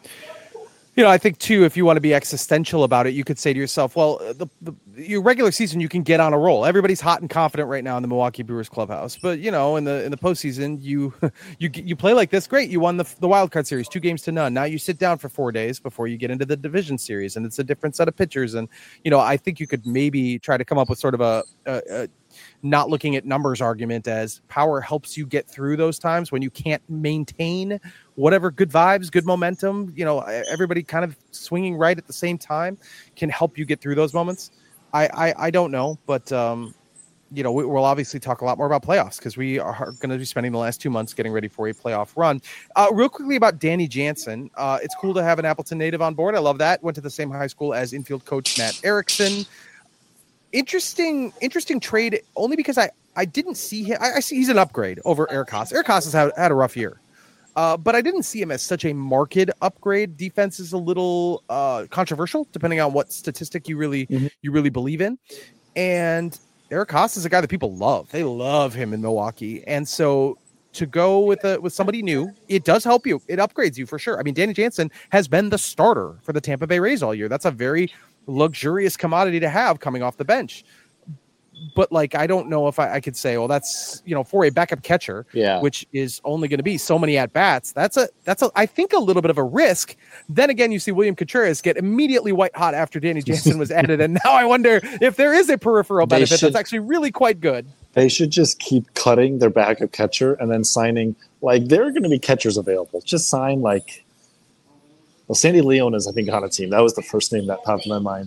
I think too, if you want to be existential about it, you could say to yourself, well, your regular season, you can get on a roll. Everybody's hot and confident right now in the Milwaukee Brewers clubhouse. But, in the postseason, you play like this. Great. You won the wild card series, 2-0. Now you sit down for 4 days before you get into the division series, and it's a different set of pitchers. And, I think you could maybe try to come up with sort of a not looking at numbers argument as power helps you get through those times when you can't maintain whatever good vibes, good momentum, everybody kind of swinging right at the same time can help you get through those moments. I don't know, but we'll obviously talk a lot more about playoffs because we are going to be spending the last 2 months getting ready for a playoff run. Real quickly about Danny Jansen. It's cool to have an Appleton native on board. I love that. Went to the same high school as infield coach Matt Erickson. Interesting trade only because I didn't see him. I see he's an upgrade over Eric Haas. Eric Haas has had a rough year, but I didn't see him as such a marked upgrade. Defense is a little controversial depending on what statistic you really believe in. And Eric Haas is a guy that people love. They love him in Milwaukee, and so to go with somebody new, it does help you. It upgrades you for sure. I mean, Danny Jansen has been the starter for the Tampa Bay Rays all year. That's a very luxurious commodity to have coming off the bench. but like I don't know if I could say, well, that's for a backup catcher, Yeah. which is only going to be so many at bats. That's a I think a little bit of a risk. Then again, you see William Contreras get immediately white hot after Danny Jansen was added, and now I wonder if there is a peripheral benefit that's actually really quite good. They should just keep cutting their backup catcher and then signing, like, there are going to be catchers available. Just sign, like, well, Sandy Leon is, I think, on a team. That was the first name that popped in my mind.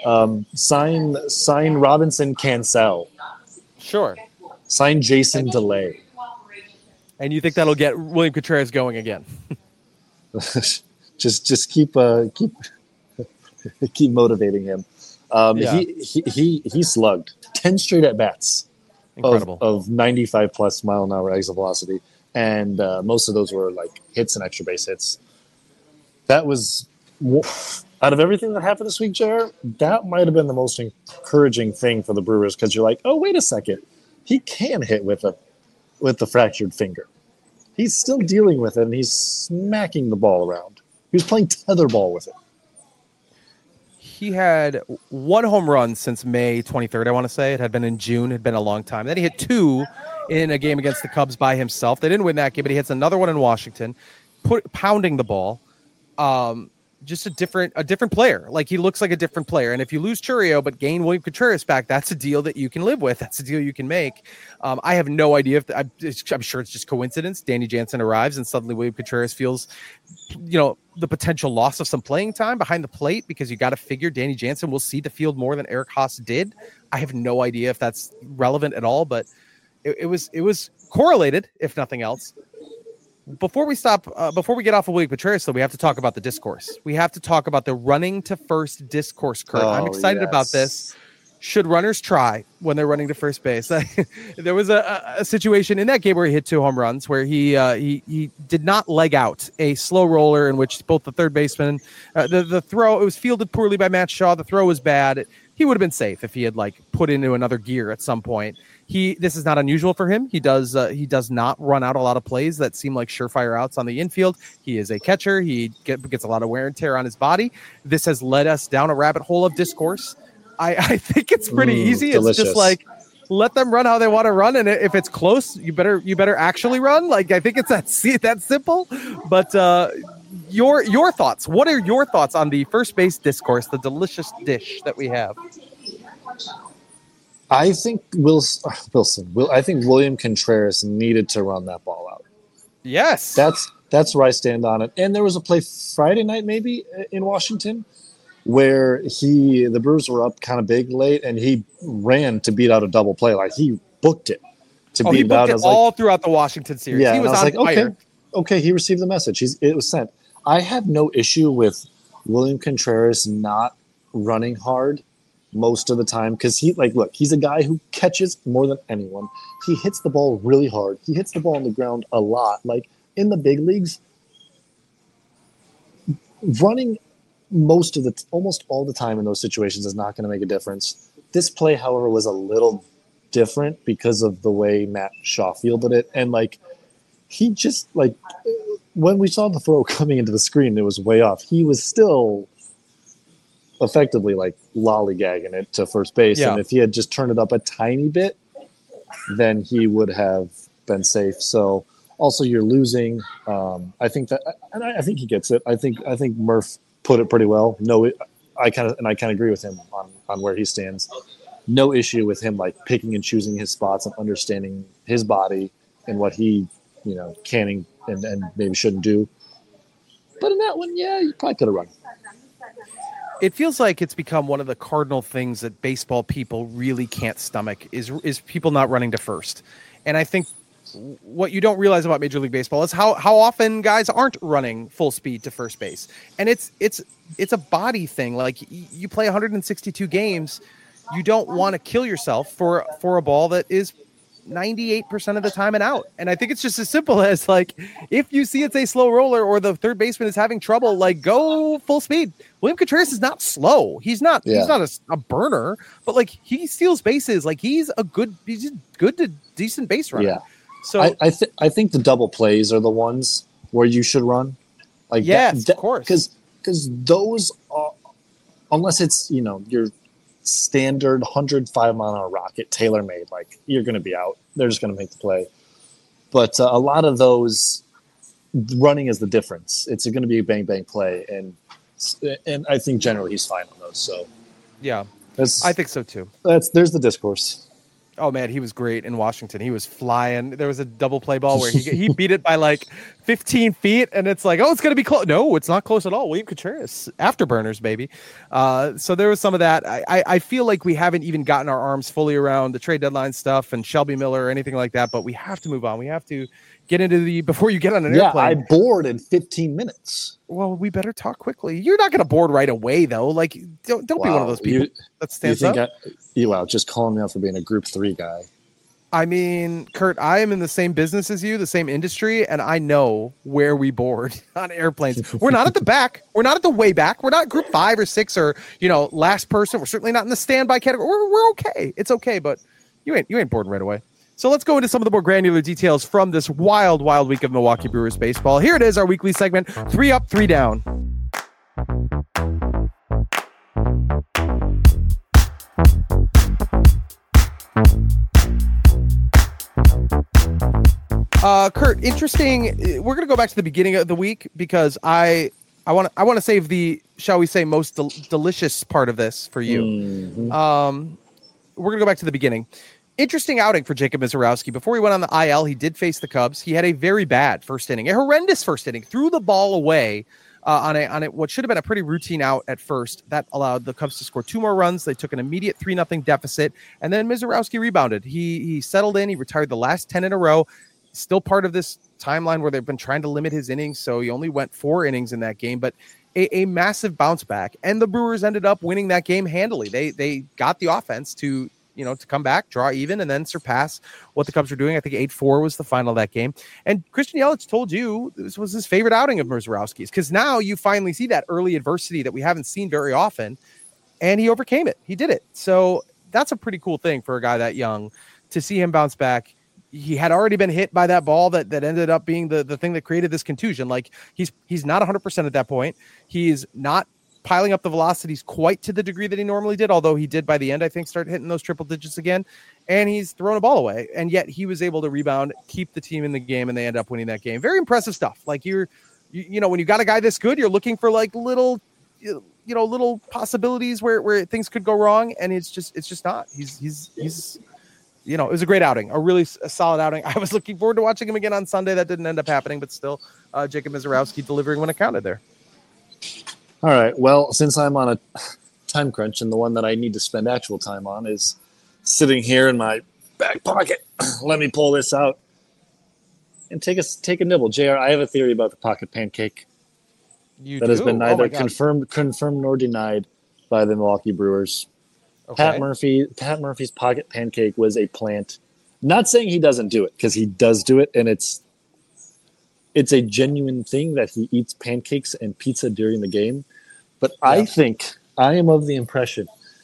Sign Robinson Cancel. Sure. Sign Jason DeLay. And you think that'll get William Contreras going again? just keep keep motivating him. He slugged 10 straight at bats. Incredible. Of 95 plus mile an hour exit velocity, and most of those were like hits and extra base hits. That was, out of everything that happened this week, JR, that might have been the most encouraging thing for the Brewers, because you're like, oh, wait a second, he can hit with the fractured finger. He's still dealing with it, and he's smacking the ball around. He was playing tetherball with it. He had one home run since May 23rd, I want to say. It had been in June. It had been a long time. Then he hit two in a game against the Cubs by himself. They didn't win that game, but he hits another one in Washington, pounding the ball. Just a different player. Like, he looks like a different player. And if you lose Chourio but gain William Contreras back, that's a deal that you can live with. That's a deal you can make. I have no idea if I'm sure it's just coincidence. Danny Jansen arrives and suddenly William Contreras feels, the potential loss of some playing time behind the plate, because you got to figure Danny Jansen will see the field more than Eric Haas did. I have no idea if that's relevant at all, but it was correlated, if nothing else. Before we get off of William Contreras, though, we have to talk about the discourse. We have to talk about the running to first discourse, Kurt. I'm excited about this. Should runners try when they're running to first base? There was a situation in that game where he hit two home runs, where he did not leg out a slow roller in which both the third baseman, the throw, it was fielded poorly by Matt Shaw. The throw was bad. He would have been safe if he had put into another gear at some point. This is not unusual for him. He does not run out a lot of plays that seem like surefire outs on the infield. He is a catcher. He gets a lot of wear and tear on his body. This has led us down a rabbit hole of discourse. I think it's pretty easy. Delicious. It's just like, let them run how they want to run, and if it's close, you better actually run. Like, I think it's that simple. But your thoughts? What are your thoughts on the first base discourse, the delicious dish that we have? I think I think William Contreras needed to run that ball out. Yes, that's where I stand on it. And there was a play Friday night, maybe in Washington, where the Brewers were up kind of big late, and he ran to beat out a double play. Like, he booked it to beat it out. It all throughout the Washington series. Yeah, he was on fire. Okay, he received the message. It was sent. I have no issue with William Contreras not running hard most of the time, because he's a guy who catches more than anyone. He hits the ball really hard. He hits the ball on the ground a lot. Like, in the big leagues, running almost all the time in those situations is not going to make a difference. This play, however, was a little different because of the way Matt Shaw fielded it. And he just when we saw the throw coming into the screen, it was way off. He was still effectively lollygagging it to first base. Yeah. And if he had just turned it up a tiny bit, then he would have been safe. So also, you're losing. I think I think he gets it. I think Murph put it pretty well. No, I kind of agree with him on where he stands. No issue with him picking and choosing his spots and understanding his body and what he can and maybe shouldn't do. But in that one, yeah, you probably could have run. It feels like it's become one of the cardinal things that baseball people really can't stomach is people not running to first. And I think what you don't realize about Major League Baseball is how often guys aren't running full speed to first base. And it's a body thing. Like, you play 162 games, you don't want to kill yourself for a ball that is 98% of the time and out. And I think it's just as simple as if you see it's a slow roller or the third baseman is having trouble, go full speed. William Contreras is not slow. He's not a burner, but he steals bases. He's a good to decent base runner. Yeah. So I think the double plays are the ones where you should run. Yes, of course. Because those are, unless it's, you're standard 105-mile-an-hour rocket, tailor-made. Like, you're going to be out. They're just going to make the play. But a lot of those, running is the difference. It's going to be a bang-bang play, and I think generally he's fine on those. So yeah, I think so too. There's the discourse. Oh man, he was great in Washington. He was flying. There was a double play ball where he beat it by like 15 feet, and it's like, oh, it's gonna be close. No, it's not close at all. William Contreras, afterburners, baby. So there was some of that. I feel like we haven't even gotten our arms fully around the trade deadline stuff and Shelby Miller or anything like that. But we have to move on. We have to get into before you get on an airplane. I board in 15 minutes. Well, we better talk quickly. You're not going to board right away, though. Like, don't be one of those people that stands up. Just calling me out for being a Group 3 guy. I mean, Kurt, I am in the same business as you, the same industry, and I know where we board on airplanes. We're not at the back. We're not at the way back. We're not Group 5 or 6 or last person. We're certainly not in the standby category. We're okay. It's okay, but you ain't boarding right away. So let's go into some of the more granular details from this wild, wild week of Milwaukee Brewers baseball. Here it is, our weekly segment, 3 Up, 3 Down. Kurt, interesting. We're going to go back to the beginning of the week because I want to save the, shall we say, most delicious part of this for you. Mm-hmm. We're going to go back to the beginning. Interesting outing for Jacob Misiorowski. Before he went on the IL, he did face the Cubs. He had a very bad first inning, a horrendous first inning, threw the ball away on what should have been a pretty routine out at first. That allowed the Cubs to score 2 more runs. They took an immediate 3-0 deficit, and then Misiorowski rebounded. He settled in. He retired the last 10 in a row. Still part of this timeline where they've been trying to limit his innings, so he only went 4 innings in that game, but a massive bounce back. And the Brewers ended up winning that game handily. They got the offense to come back, draw even, and then surpass what the Cubs were doing. I think 8-4 was the final of that game. And Christian Yelich told you this was his favorite outing of Misiorowski's, because now you finally see that early adversity that we haven't seen very often, and he overcame it. He did it. So that's a pretty cool thing for a guy that young to see him bounce back. He had already been hit by that ball that ended up being the thing that created this contusion. Like he's not 100% at that point. He's not piling up the velocities quite to the degree that he normally did, although he did by the end, I think, start hitting those triple digits again, and he's thrown a ball away, and yet he was able to rebound, keep the team in the game, and they end up winning that game. Very impressive stuff. Like when you got a guy this good, you're looking for like little possibilities where things could go wrong, and it's just not. He's it was a great outing, a solid outing. I was looking forward to watching him again on Sunday. That didn't end up happening, but still, Jacob Misiorowski delivering when it counted there. All right. Well, since I'm on a time crunch and the one that I need to spend actual time on is sitting here in my back pocket, let me pull this out and take a nibble. JR, I have a theory about the pocket pancake has been neither confirmed nor denied by the Milwaukee Brewers. Okay. Pat Murphy's pocket pancake was a plant. Not saying he doesn't do it, because he does do it, and it's a genuine thing that he eats pancakes and pizza during the game. But yeah. I think I am of the impression,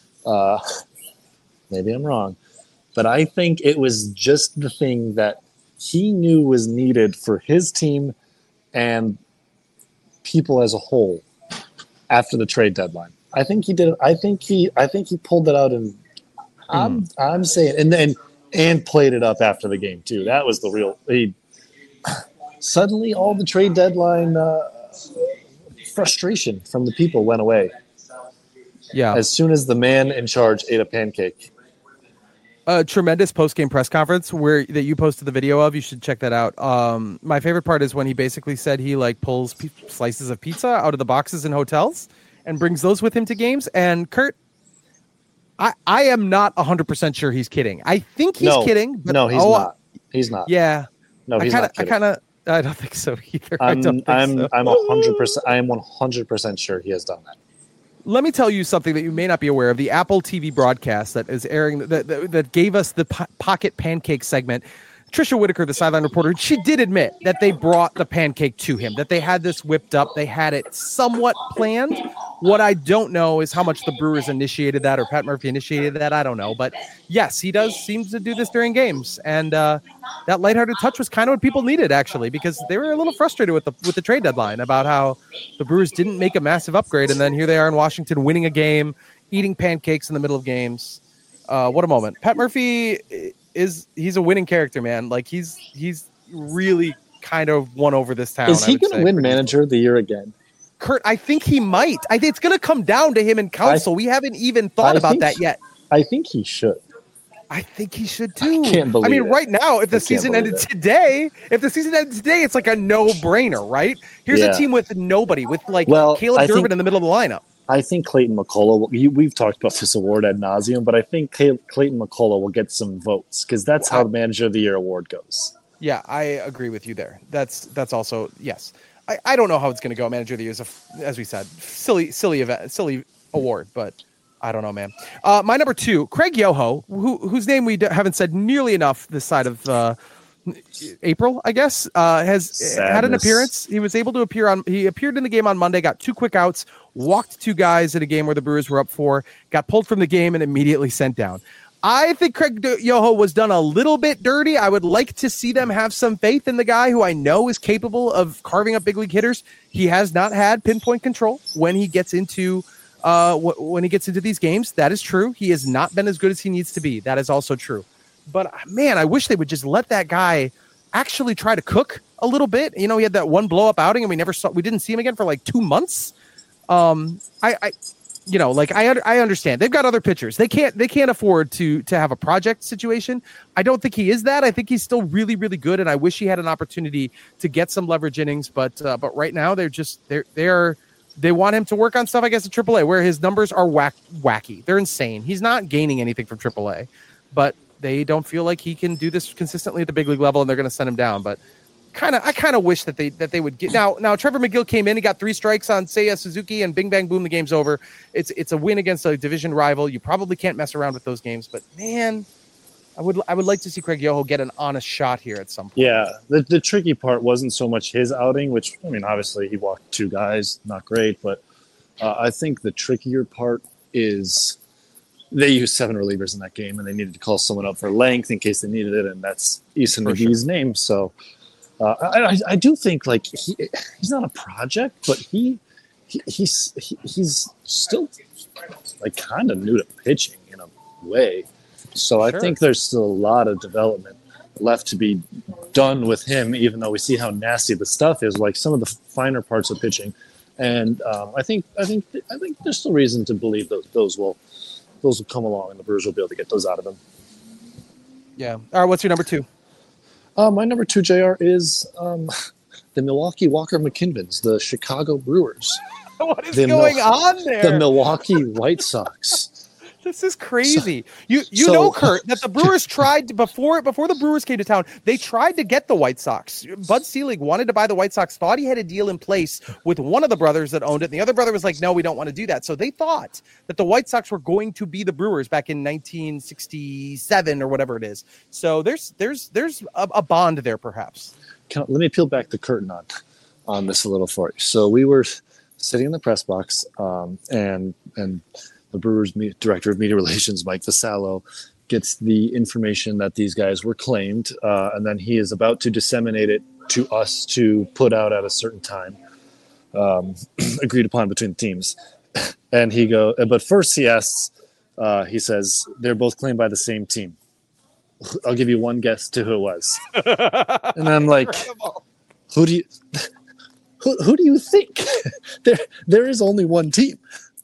maybe I'm wrong, but I think it was just the thing that he knew was needed for his team and people as a whole after the trade deadline. I think he did. I think he pulled that out, and I'm saying, and played it up after the game too. That was the real. Suddenly, all the trade deadline frustration from the people went away. Yeah. As soon as the man in charge ate a pancake. A tremendous post-game press conference that you posted the video of. You should check that out. My favorite part is when he basically said he pulls slices of pizza out of the boxes in hotels and brings those with him to games. And Kurt, I am not 100% sure he's kidding. I think he's kidding. But no, he's not. He's not. Yeah. No, he's not kidding. I don't think so either. I'm 100%. I am 100% sure he has done that. Let me tell you something that you may not be aware of. The Apple TV broadcast that is airing that gave us the pocket pancake segment. Trisha Whitaker, the sideline reporter, she did admit that they brought the pancake to him, that they had this whipped up. They had it somewhat planned. What I don't know is how much the Brewers initiated that or Pat Murphy initiated that. I don't know. But yes, he does seem to do this during games. And that lighthearted touch was kind of what people needed, actually, because they were a little frustrated with the trade deadline about how the Brewers didn't make a massive upgrade. And then here they are in Washington winning a game eating pancakes in the middle of games. What a moment. Pat Murphy he's a winning character, man. Like he's really kind of won over this town. Is he going to win Manager of the Year again? Kurt, I think he might. I think it's going to come down to him in council. We haven't even thought about that yet. I think he should. I think he should too. I can't believe it. Right now, if the season ended today, it's like a no-brainer, right? Here's a team with nobody, with Caleb Durbin in the middle of the lineup. I think Clayton McCullough, we've talked about this award ad nauseum, but I think Clayton McCullough will get some votes because that's how the Manager of the Year award goes. Yeah, I agree with you there. That's also, yes. I don't know how it's going to go. Manager of the Year is, as we said, silly event, silly award, but I don't know, man. My number 2, Craig Yoho, whose name we haven't said nearly enough this side of April, I guess, has had an appearance. He was able to he appeared in the game on Monday, got 2 quick outs, walked 2 guys in a game where the Brewers were up 4, got pulled from the game and immediately sent down. I think Craig Yoho was done a little bit dirty. I would like to see them have some faith in the guy who I know is capable of carving up big league hitters. He has not had pinpoint control when he gets into these games. That is true. He has not been as good as he needs to be. That is also true. But man, I wish they would just let that guy actually try to cook a little bit. He had that one blow up outing and we didn't see him again for like 2 months. I understand they've got other pitchers. They can't afford to have a project situation. I don't think he is that. I think he's still really, really good. And I wish he had an opportunity to get some leverage innings, but right now they want him to work on stuff, I guess, at AAA, where his numbers are wacky. They're insane. He's not gaining anything from AAA, but they don't feel like he can do this consistently at the big league level, and they're going to send him down. But I kind of wish that they would get now. Trevor McGill came in, he got 3 strikes on Seiya Suzuki, and bing bang boom, the game's over. It's a win against a division rival. You probably can't mess around with those games, but man, I would like to see Craig Yoho get an honest shot here at some point. Yeah, the tricky part wasn't so much his outing, which obviously he walked 2 guys, not great, but I think the trickier part is they used 7 relievers in that game, and they needed to call someone up for length in case they needed it, and that's Eason McGee's name. So I do think he's not a project, but he's still kind of new to pitching in a way. So I think there's still a lot of development left to be done with him, even though we see how nasty the stuff is, like some of the finer parts of pitching. And I think there's still reason to believe those will come along, and the Brewers will be able to get those out of him. Yeah. All right. What's your number 2? My number 2, JR, is the Milwaukee Walker McKinvens, the Chicago Brewers. What is going on there? The Milwaukee White Sox. This is crazy. Kurt, that the Brewers tried before the Brewers came to town. They tried to get the White Sox. Bud Selig wanted to buy the White Sox, thought he had a deal in place with one of the brothers that owned it. And the other brother was like, no, we don't want to do that. So they thought that the White Sox were going to be the Brewers back in 1967 or whatever it is. So there's a bond there, perhaps. Let me peel back the curtain on this a little for you. So we were sitting in the press box, and the Brewers director of media relations, Mike Vassallo, gets the information that these guys were claimed, and then he is about to disseminate it to us to put out at a certain time, agreed upon between the teams. And but first he asks, he says, they're both claimed by the same team. I'll give you one guess to who it was. And I'm like, who do you think? There is only one team.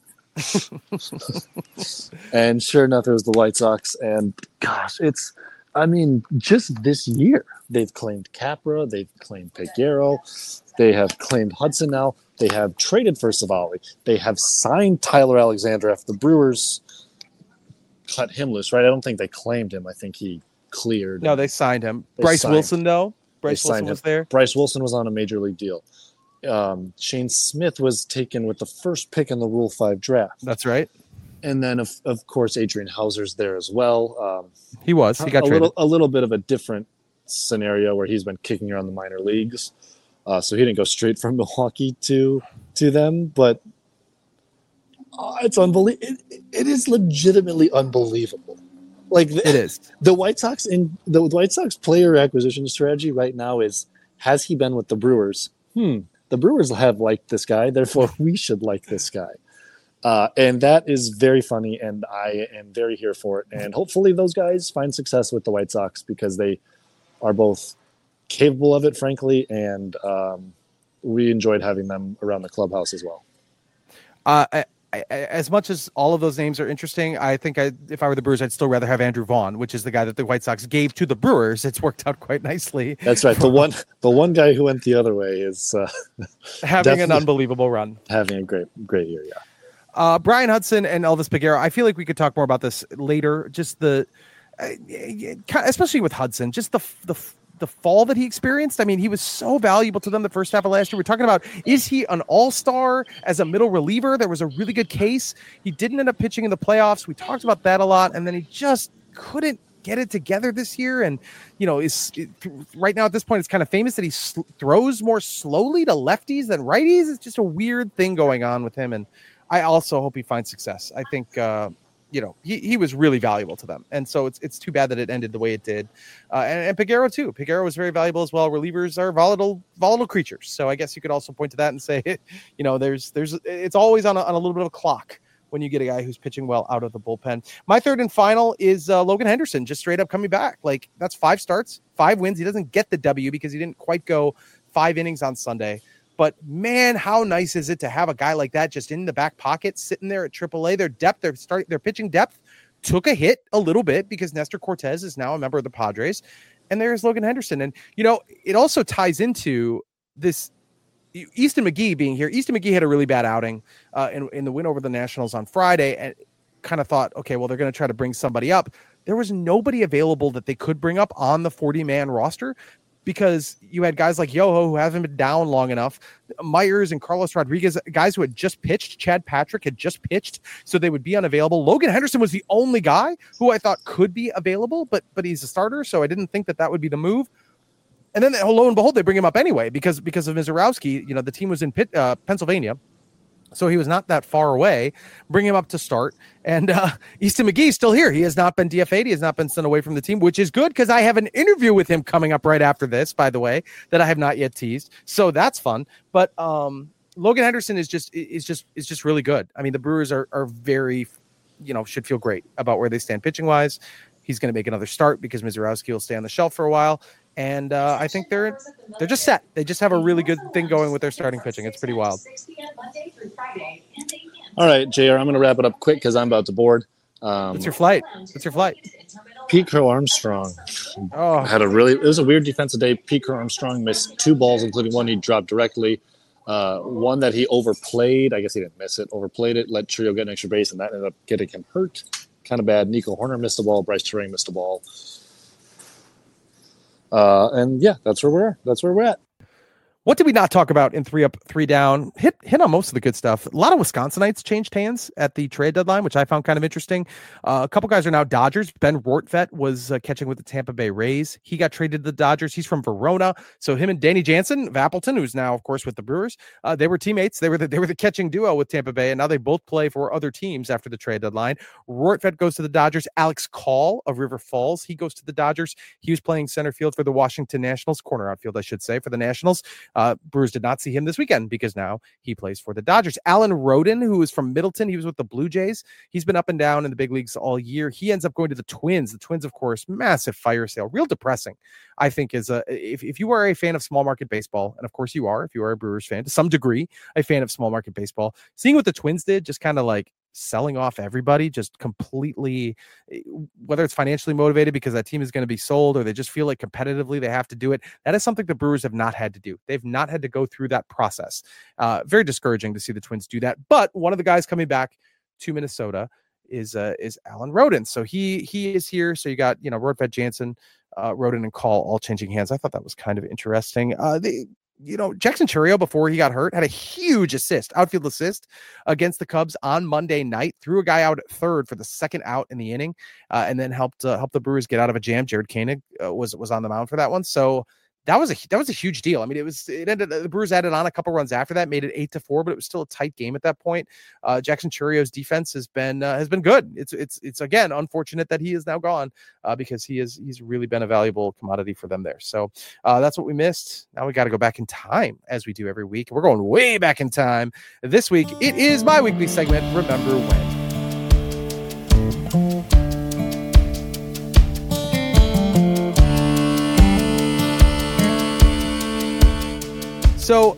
And sure enough, it was the White Sox. And gosh, just this year, they've claimed Capra, they've claimed Peguero, they have claimed Hudson now, they have traded for Savali, they have signed Tyler Alexander after the Brewers cut him loose, right? I don't think they claimed him. I think he cleared. No, they signed him. Bryce Wilson, though. Bryce Wilson was there. Bryce Wilson was on a major league deal. Shane Smith was taken with the first pick in the Rule 5 draft. That's right. And then, of course, Adrian Hauser's there as well. He got traded. A little bit of a different scenario where he's been kicking around the minor leagues. So he didn't go straight from Milwaukee to them. But it's unbelievable. It is legitimately unbelievable. It is. The White Sox player acquisition strategy right now has he been with the Brewers? The Brewers have liked this guy, therefore we should like this guy. And that is very funny, and I am very here for it. And hopefully those guys find success with the White Sox because they are both capable of it, frankly, and we enjoyed having them around the clubhouse as well. As much as all of those names are interesting, I think if I were the Brewers, I'd still rather have Andrew Vaughn, which is the guy that the White Sox gave to the Brewers. It's worked out quite nicely. That's right. The one guy who went the other way is having an unbelievable run. Having a great year, yeah. Brian Hudson and Elvis Peguero. I feel like we could talk more about this later. Just especially with Hudson, just the fall that he experienced. I mean, he was so valuable to them the first half of last year. We're talking about, is he an all-star as a middle reliever? There was a really good case. He didn't end up pitching in the playoffs. We talked about that a lot. And then he just couldn't get it together this year. And, right now at this point, it's kind of famous that he throws more slowly to lefties than righties. It's just a weird thing going on with him. And I also hope he finds success. I think, he was really valuable to them. And so it's too bad that it ended the way it did. And Peguero too. Peguero was very valuable as well. Relievers are volatile creatures. So I guess you could also point to that and say, it's always on a little bit of a clock when you get a guy who's pitching well out of the bullpen. My third and final is Logan Henderson, just straight up coming back. Like, that's 5 starts, 5 wins. He doesn't get the W because he didn't quite go 5 innings on Sunday. But man, how nice is it to have a guy like that just in the back pocket, sitting there at AAA? Their pitching depth took a hit a little bit because Nestor Cortez is now a member of the Padres, and there's Logan Henderson. And it also ties into this Easton McGee being here. Easton McGee had a really bad outing in the win over the Nationals on Friday, and kind of thought, okay, well, they're going to try to bring somebody up. There was nobody available that they could bring up on the 40-man roster, because you had guys like Yoho who haven't been down long enough, Myers and Carlos Rodriguez, guys who had just pitched, Chad Patrick had just pitched, so they would be unavailable. Logan Henderson was the only guy who I thought could be available, but he's a starter, so I didn't think that would be the move. And then lo and behold, they bring him up anyway because of Mizorowski. The team was in Pennsylvania, so he was not that far away. Bring him up to start. And Easton McGee is still here. He has not been DFA'd. He has not been sent away from the team, which is good because I have an interview with him coming up right after this, by the way, that I have not yet teased. So that's fun. But Logan Henderson is just really good. I mean, the Brewers are very, should feel great about where they stand pitching wise. He's going to make another start because Mizorowski will stay on the shelf for a while. And I think they're just set. They just have a really good thing going with their starting pitching. It's pretty wild. All right, JR, I'm going to wrap it up quick because I'm about to board. What's your flight? Pete Crow Armstrong it was a weird defensive day. Pete Crow Armstrong missed 2 balls, including one he dropped directly. One that he overplayed. I guess he didn't miss it. Overplayed it, let Trio get an extra base, and that ended up getting him hurt. Kind of bad. Nico Horner missed a ball. Bryce Terang missed a ball. And yeah, that's where we're at. What did we not talk about in 3 up, 3 down? Hit on most of the good stuff. A lot of Wisconsinites changed hands at the trade deadline, which I found kind of interesting. A couple guys are now Dodgers. Ben Rortvedt was catching with the Tampa Bay Rays. He got traded to the Dodgers. He's from Verona. So him and Danny Jansen of Appleton, who's now, of course, with the Brewers, they were teammates. They were the catching duo with Tampa Bay, and now they both play for other teams after the trade deadline. Rortvedt goes to the Dodgers. Alex Call of River Falls, he goes to the Dodgers. He was playing center field for the Washington Nationals, corner outfield, I should say, for the Nationals. Brewers did not see him this weekend because now he plays for the Dodgers. Alan Roden, who is from Middleton, he was with the Blue Jays. He's been up and down in the big leagues all year. He ends up going to the Twins. The Twins, of course, massive fire sale. Real depressing, I think, is if you are a fan of small market baseball, and of course you are, if you are a Brewers fan to some degree, a fan of small market baseball, seeing what the Twins did, just kind of like selling off everybody, just completely, whether it's financially motivated because that team is going to be sold or they just feel like competitively they have to do it. That is something the Brewers have not had to do. They've not had to go through that process. Very discouraging to see the Twins do that. But one of the guys coming back to Minnesota is Alan Roden. So he is here. So you got, Rortvedt, Jansen, Roden, and Call all changing hands. I thought that was kind of interesting. Jackson Chourio, before he got hurt, had a huge outfield assist against the Cubs on Monday night, threw a guy out at third for the second out in the inning, and then helped the Brewers get out of a jam. Jared Koenig was on the mound for that one. So that was a huge deal. I mean, the Brewers added on a couple runs after that, made it 8-4, but it was still a tight game at that point. Jackson Churrio's defense has been good. It's again unfortunate that he is now gone because he's really been a valuable commodity for them there. So that's what we missed. Now we got to go back in time as we do every week. We're going way back in time. This week it is my weekly segment, Remember When. So,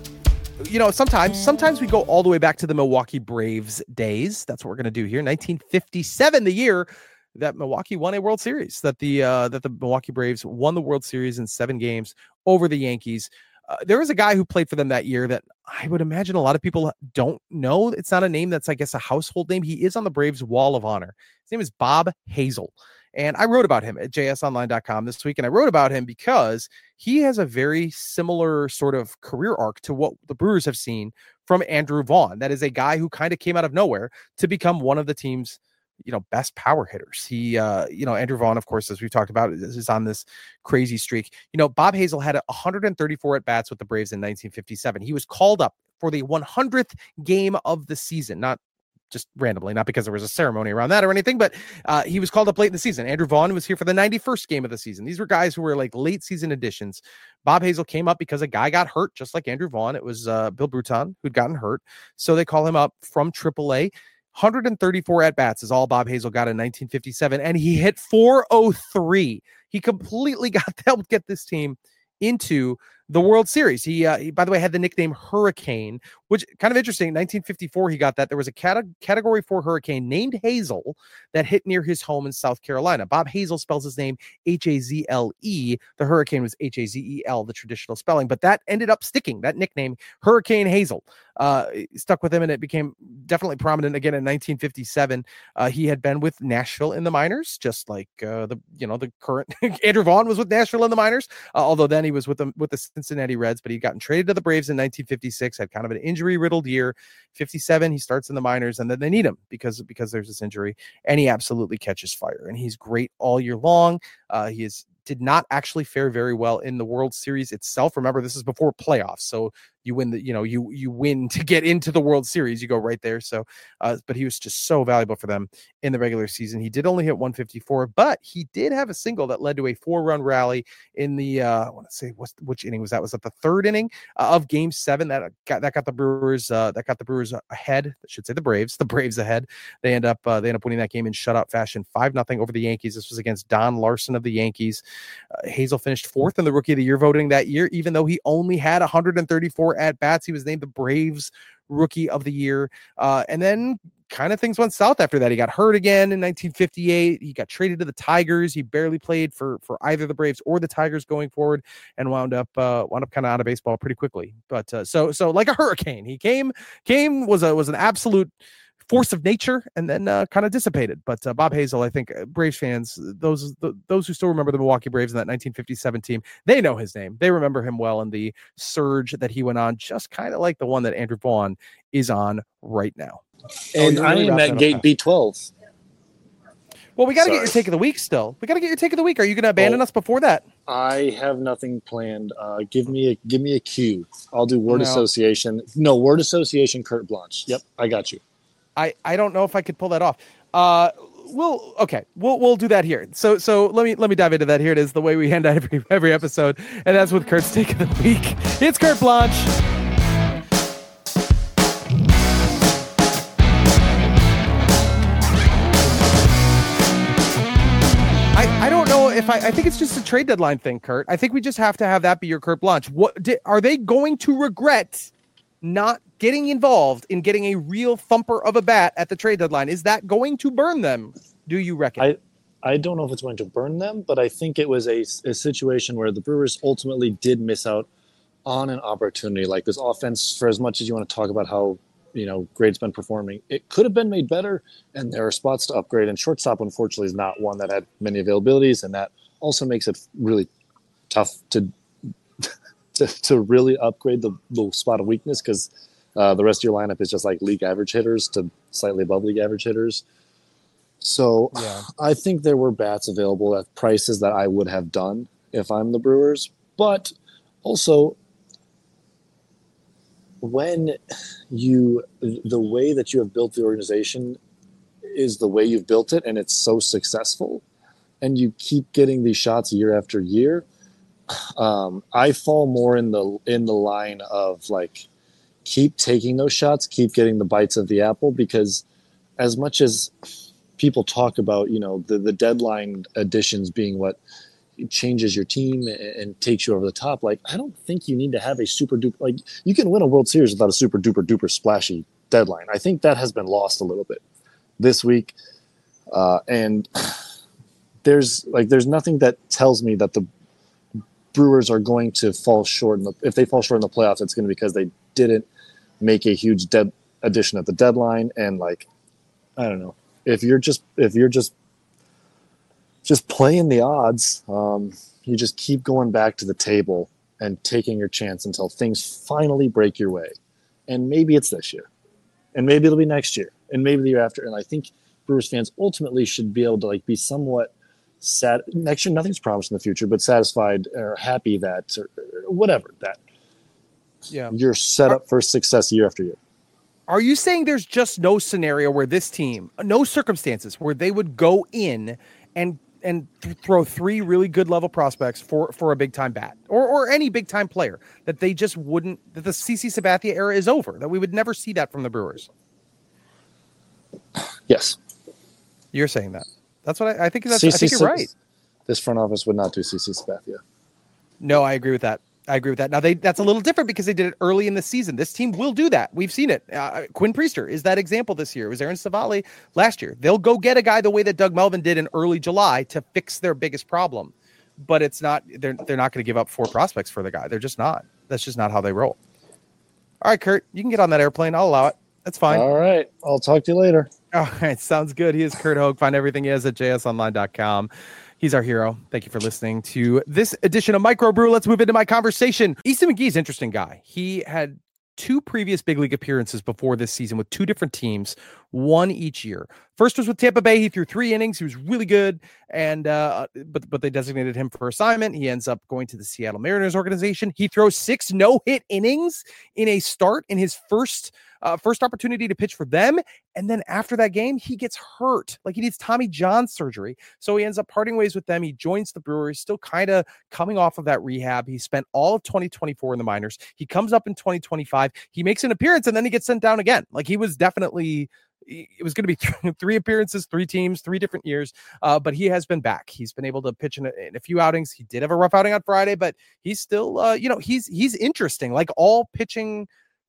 sometimes we go all the way back to the Milwaukee Braves days. That's what we're going to do here. 1957, the year that Milwaukee won a World Series, that the Milwaukee Braves won the World Series in 7 games over the Yankees. There was a guy who played for them that year that I would imagine a lot of people don't know. It's not a name that's, I guess, a household name. He is on the Braves Wall of Honor. His name is Bob Hazel. And I wrote about him at jsonline.com this week. And I wrote about him because he has a very similar sort of career arc to what the Brewers have seen from Andrew Vaughn. That is a guy who kind of came out of nowhere to become one of the team's, best power hitters. He, Andrew Vaughn, of course, as we've talked about, is on this crazy streak. Bob Hazel had 134 at bats with the Braves in 1957. He was called up for the 100th game of the season, not just randomly, not because there was a ceremony around that or anything, but he was called up late in the season. Andrew Vaughn was here for the 91st game of the season. These were guys who were like late season additions. Bob Hazel came up because a guy got hurt, just like Andrew Vaughn. It was Bill Bruton who'd gotten hurt. So they call him up from AAA. 134 at-bats is all Bob Hazel got in 1957, and he hit 403. He completely helped get this team into the World Series. He by the way, had the nickname Hurricane, which kind of interesting. In 1954, he got that. There was a Category 4 hurricane named Hazel that hit near his home in South Carolina. Bob Hazel spells his name Hazle. The hurricane was Hazel, the traditional spelling, but that ended up sticking. That nickname, Hurricane Hazel, stuck with him, and it became definitely prominent again in 1957. He had been with Nashville in the minors, just like the current Andrew Vaughn was with Nashville in the minors, although then he was with the Cincinnati Reds, but he'd gotten traded to the Braves in 1956, had kind of an injury-riddled year. 57, he starts in the minors, and then they need him because there's this injury, and he absolutely catches fire, and he's great all year long. He did not actually fare very well in the World Series itself. Remember, this is before playoffs, so you win you win to get into the World Series. You go right there. So, but he was just so valuable for them in the regular season. He did only hit 154, but he did have a single that led to a 4-run rally in the I want to say which inning was that? Was that the 3rd inning of Game 7 that got the Brewers ahead? I should say the Braves ahead. They end up winning that game in shutout fashion, 5-0 over the Yankees. This was against Don Larson of the Yankees. Hazel finished 4th in the Rookie of the Year voting that year, even though he only had 134 at-bats. He was named the Braves Rookie of the Year. And then kind of things went south after that. He got hurt again in 1958. He got traded to the Tigers. He barely played for either the Braves or the Tigers going forward, and wound up kind of out of baseball pretty quickly. But so like a hurricane, he came was an absolute force of nature, and then kind of dissipated. But Bob Hazel, I think Braves fans, those who still remember the Milwaukee Braves in that 1957 team, they know his name. They remember him well, and the surge that he went on, just kind of like the one that Andrew Vaughn is on right now. And I am at gate B12. Well, we got to get your take of the week still. We got to get your take of the week. Are you going to abandon us before that? I have nothing planned. Give me a cue. I'll do word association. No, word association, Curt Blanche. Yep, I got you. I don't know if I could pull that off. We'll do that here. So let me dive into that. Here it is, the way we end every episode, and that's with Curt's take of the week. It's Curt Blanche. I don't know if I think it's just a trade deadline thing, Curt. I think we just have to have that be your Curt Blanche. Are they going to regret not getting involved in getting a real thumper of a bat at the trade deadline? Is that going to burn them, do you reckon? I don't know if it's going to burn them, but I think it was a situation where the Brewers ultimately did miss out on an opportunity. Like this offense, for as much as you want to talk about how great it's been performing, it could have been made better, and there are spots to upgrade, and shortstop unfortunately is not one that had many availabilities, and that also makes it really tough to really upgrade the spot of weakness, because the rest of your lineup is just like league average hitters to slightly above league average hitters. So yeah. I think there were bats available at prices that I would have done if I'm the Brewers. But Also, when the way that you have built the organization is the way you've built it, and it's so successful, and you keep getting these shots year after year, I fall more in the line of like, keep taking those shots, keep getting the bites of the apple, because as much as people talk about, the deadline additions being what changes your team and takes you over the top, like, I don't think you need to have a super duper, like, you can win a World Series without a super duper duper splashy deadline. I think that has been lost a little bit this week. And there's nothing that tells me that the Brewers are going to fall short. If they fall short in the playoffs, it's going to be because they didn't make a huge addition at the deadline. And like, I don't know, if you're just playing the odds, you just keep going back to the table and taking your chance until things finally break your way. And maybe it's this year, and maybe it'll be next year, and maybe the year after. And I think Brewers fans ultimately should be able to like be somewhat sad. Next year, nothing's promised in the future, but satisfied or happy that, or whatever, that you're set up for success year after year. Are you saying there's just no scenario where this team, no circumstances where they would go in and throw three really good level prospects for a big time bat or any big time player, that they just wouldn't, that the CC Sabathia era is over, that we would never see that from the Brewers? Yes. You're saying that. That's what I think. I think you're right. This front office would not do CC Sabathia. No, I agree with that. Now that's a little different because they did it early in the season. This team will do that. We've seen it. Quinn Priester is that example this year. It was Aaron Savali last year. They'll go get a guy the way that Doug Melvin did in early July to fix their biggest problem. But it's not, they're not going to give up 4 prospects for the guy. They're just not. That's just not how they roll. All right, Kurt, you can get on that airplane. I'll allow it. That's fine. All right. I'll talk to you later. All right. Sounds good. He is Kurt Hogue. Find everything he has at jsonline.com. He's our hero. Thank you for listening to this edition of Microbrew. Let's move into my conversation. Easton McGee's an interesting guy. He had 2 previous big league appearances before this season with 2 different teams, 1 each year. First was with Tampa Bay. He threw 3 innings. He was really good, and but they designated him for assignment. He ends up going to the Seattle Mariners organization. He throws 6 no-hit innings in a start in his first opportunity to pitch for them. And then after that game, he gets hurt. Like, he needs Tommy John surgery. So he ends up parting ways with them. He joins the Brewers, still kind of coming off of that rehab. He spent all of 2024 in the minors. He comes up in 2025. He makes an appearance, and then he gets sent down again. Like, he was definitely, it was going to be 3 appearances, 3 teams, 3 different years. But he has been back. He's been able to pitch in a few outings. He did have a rough outing on Friday, but he's still, he's interesting. Like all pitching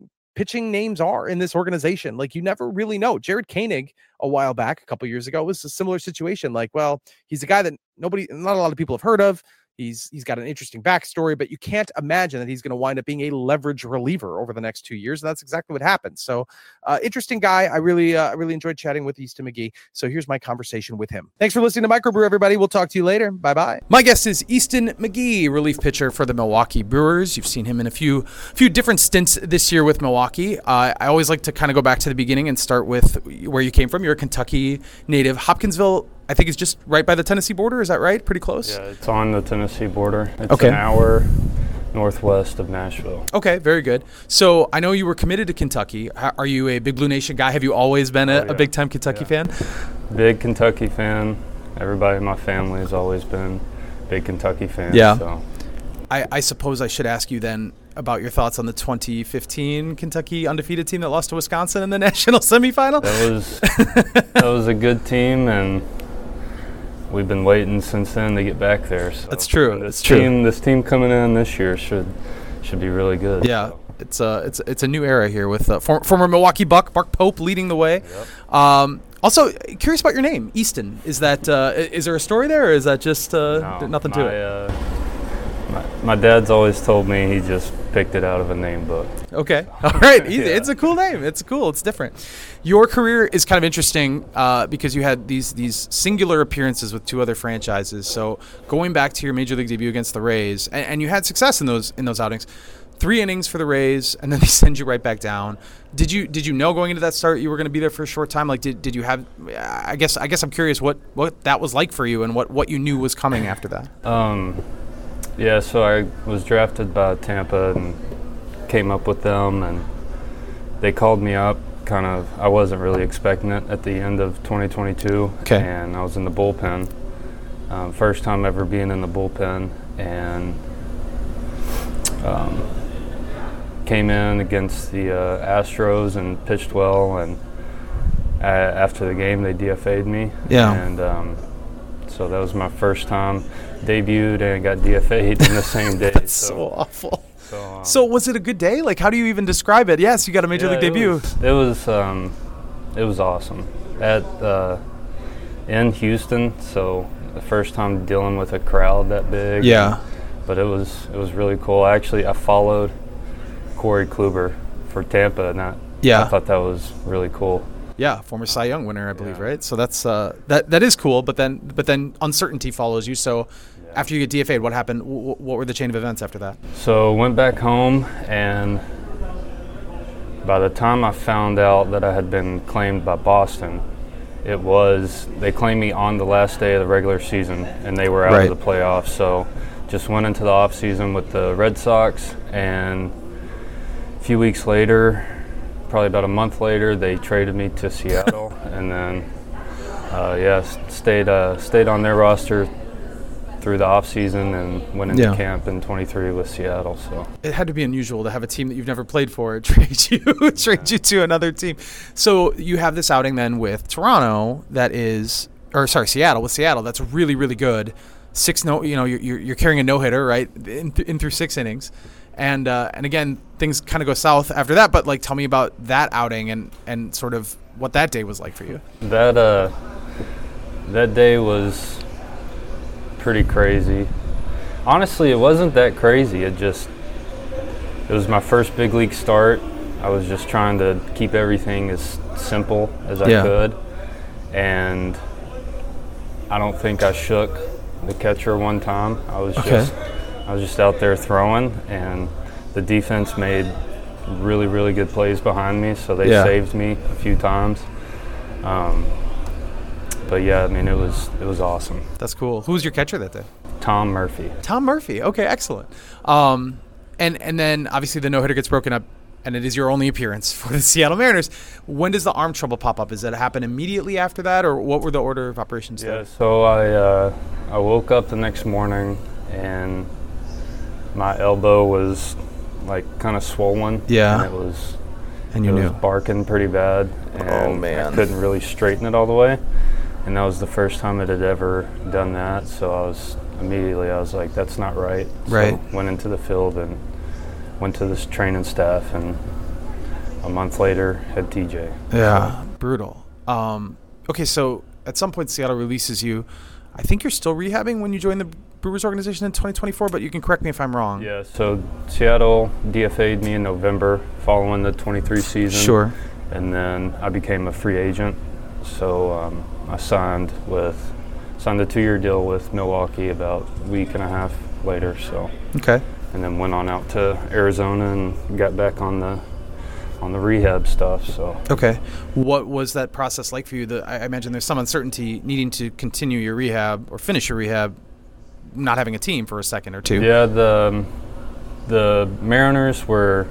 names are in this organization. Like, you never really know. Jared Koenig a while back, a couple years ago, was a similar situation. Like, well, he's a guy that not a lot of people have heard of. He's got an interesting backstory, but you can't imagine that he's going to wind up being a leverage reliever over the next 2 years. And that's exactly what happened. So interesting guy. I really enjoyed chatting with Easton McGee. So here's my conversation with him. Thanks for listening to Microbrew, everybody. We'll talk to you later. Bye-bye. My guest is Easton McGee, relief pitcher for the Milwaukee Brewers. You've seen him in a few different stints this year with Milwaukee. I always like to kind of go back to the beginning and start with where you came from. You're a Kentucky native. Hopkinsville, I think, is just right by the Tennessee border. Is that right? Pretty close? Yeah, it's on the Tennessee border. It's an hour northwest of Nashville. Okay, very good. So I know you were committed to Kentucky. Are you a Big Blue Nation guy? Have you always been a big-time Kentucky fan? Big Kentucky fan. Everybody in my family has always been big Kentucky fans. Yeah. So. I suppose I should ask you then about your thoughts on the 2015 Kentucky undefeated team that lost to Wisconsin in the national semifinal. That was a good team, and we've been waiting since then to get back there. So. That's true. This team coming in this year should be really good. Yeah, so. It's a new era here with former Milwaukee Buck Mark Pope leading the way. Yep. Also, curious about your name, Easton. Is that is there a story there, or is that just nothing to it? My dad's always told me he just picked it out of a name book. Okay. All right. Yeah. It's a cool name. It's cool. It's different. Your career is kind of interesting because you had these singular appearances with 2 other franchises. So going back to your major league debut against the Rays, and you had success in those outings. 3 innings for the Rays, and then they send you right back down. Did you know going into that start you were going to be there for a short time? Like, did you have? I guess I'm curious what that was like for you and what you knew was coming after that. Yeah, so I was drafted by Tampa and came up with them, and they called me up. I wasn't really expecting it at the end of 2022, Okay. and I was in the bullpen. First time ever being in the bullpen, and came in against the Astros and pitched well, and after the game they DFA'd me. Yeah. And so that was my first time. Debuted and got DFA'd in the same day. That's so awful. So was it a good day? Like, how do you even describe it? Yes, you got a major league debut. It was awesome. In Houston, so the first time dealing with a crowd that big. Yeah. But it was really cool. I followed Corey Kluber for Tampa, and I thought that was really cool. Yeah, former Cy Young winner, I believe, right? So that's that is cool. But then uncertainty follows you. So after you get DFA'd, what happened? What were the chain of events after that? So went back home, and by the time I found out that I had been claimed by Boston, they claimed me on the last day of the regular season, and they were out of the playoffs. So just went into the off season with the Red Sox, and a few weeks later, probably about a month later, they traded me to Seattle, and then stayed on their roster through the off season and went into camp in 23 with Seattle. So it had to be unusual to have a team that you've never played for trade you to another team. So you have this outing then with Seattle with Seattle. That's really, really good. You're carrying a no-hitter, right? In through 6 innings. And again, things kind of go south after that, but like tell me about that outing and sort of what that day was like for you. That day was pretty crazy. Honestly, it wasn't that crazy. It was my first big league start. I was just trying to keep everything as simple as I could. And I don't think I shook the catcher one time. I was just out there throwing, and the defense made really, really good plays behind me, so they saved me a few times. But yeah, I mean, it was awesome. That's cool. Who was your catcher that day? Tom Murphy. Tom Murphy. Okay, excellent. And then obviously the no-hitter gets broken up, and it is your only appearance for the Seattle Mariners. When does the arm trouble pop up? Does that happen immediately after that, or what were the order of operations there? Yeah, so I woke up the next morning, and my elbow was like kind of swollen. Yeah. And it was knew. barking pretty bad, and oh, man. I couldn't really straighten it all the way. And that was the first time it had ever done that, so I was like, that's not right. Right. So went into the field and went to this training staff, and a month later had TJ. Yeah, brutal. Okay, so at some point Seattle releases you. I think you're still rehabbing when you join the Brewers organization in 2024, but you can correct me if I'm wrong. Yeah, so Seattle DFA'd me in November following the 23 season. Sure. And then I became a free agent. So I signed a 2-year deal with Milwaukee about a week and a half later. So okay. And then went on out to Arizona and got back on the rehab stuff. So okay, what was that process like for you? I imagine there's some uncertainty needing to continue your rehab or finish your rehab, not having a team for a second or two. Yeah, the Mariners were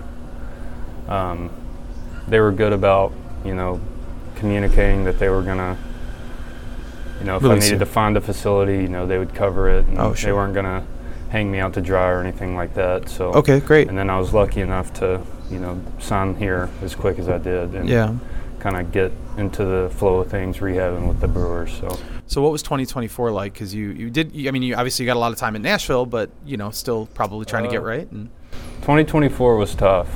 they were good about communicating that they were gonna if I needed to find a facility, they would cover it, and they weren't gonna hang me out to dry or anything like that. So okay, great. And then I was lucky enough to sign here as quick as I did, and kind of get into the flow of things rehabbing with the Brewers. So what was 2024 like? Because you obviously got a lot of time in Nashville, but still probably trying to get right. And 2024 was tough.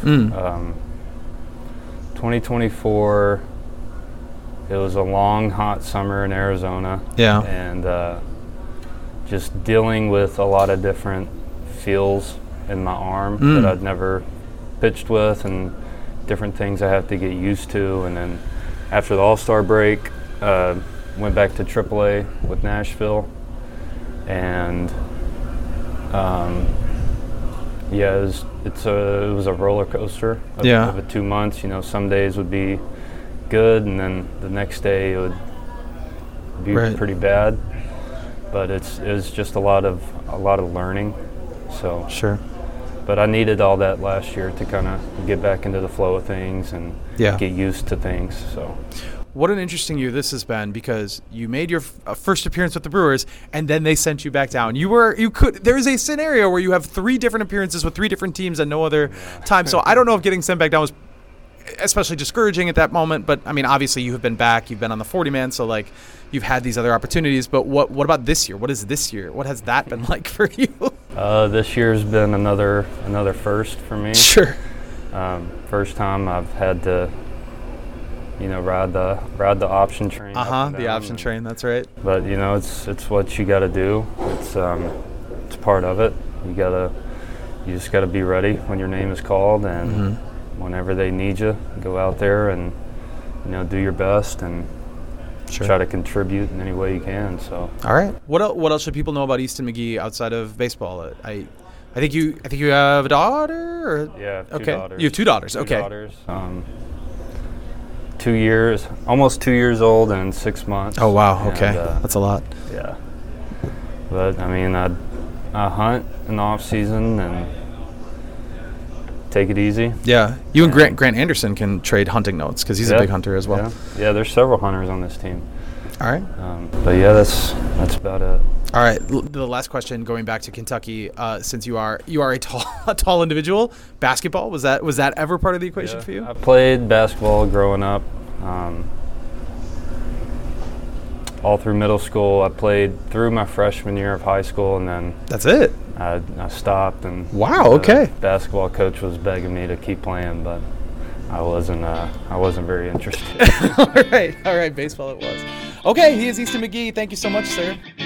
2024, it was a long, hot summer in Arizona. Yeah. And just dealing with a lot of different feels in my arm that I'd never pitched with, and different things I have to get used to. And then after the All-Star break, went back to AAA with Nashville, and it was a roller coaster of 2 months. Some days would be good, and then the next day it would be pretty bad. But it was just a lot of learning So Sure. but I needed all that last year to kind of get back into the flow of things and Yeah. get used to things. So What an interesting year this has been, because you made your first appearance with the Brewers, and then they sent you back down. There is a scenario where you have 3 different appearances with 3 different teams at no other time. So I don't know if getting sent back down was especially discouraging at that moment. But I mean, obviously you have been back. You've been on the 40-man, so like you've had these other opportunities. But what about this year? What is this year? What has that been like for you? this year's been another first for me. Sure. First time I've had to, ride the option train. up and The down, option and- train. That's right. But it's what you got to do. It's part of it. You just gotta be ready when your name is called, and whenever they need you, go out there and do your best and try to contribute in any way you can. So All right. What else should people know about Easton McGee outside of baseball? I think you have a daughter. Or? yeah, I have 2 Okay. daughters. You have 2 daughters. 2 Okay. daughters. 2 years, almost 2 years old and 6 months. Oh wow. And, Okay. That's a lot. yeah. But I mean, I hunt in the off season and take it easy. Yeah. You and Grant Anderson can trade hunting notes, because he's a Yeah. big hunter as well. Yeah, there's several hunters on this team. All right. But yeah, that's about it. All right. The last question, going back to Kentucky, since you are a tall individual, basketball, was that ever part of the equation Yeah, for you? I played basketball growing up. All through middle school, I played through my freshman year of high school, and then That's it. I stopped. And Wow, the okay. basketball coach was begging me to keep playing, but I wasn't very interested. All right. Baseball it was. Okay. He is Easton McGee. Thank you so much, sir.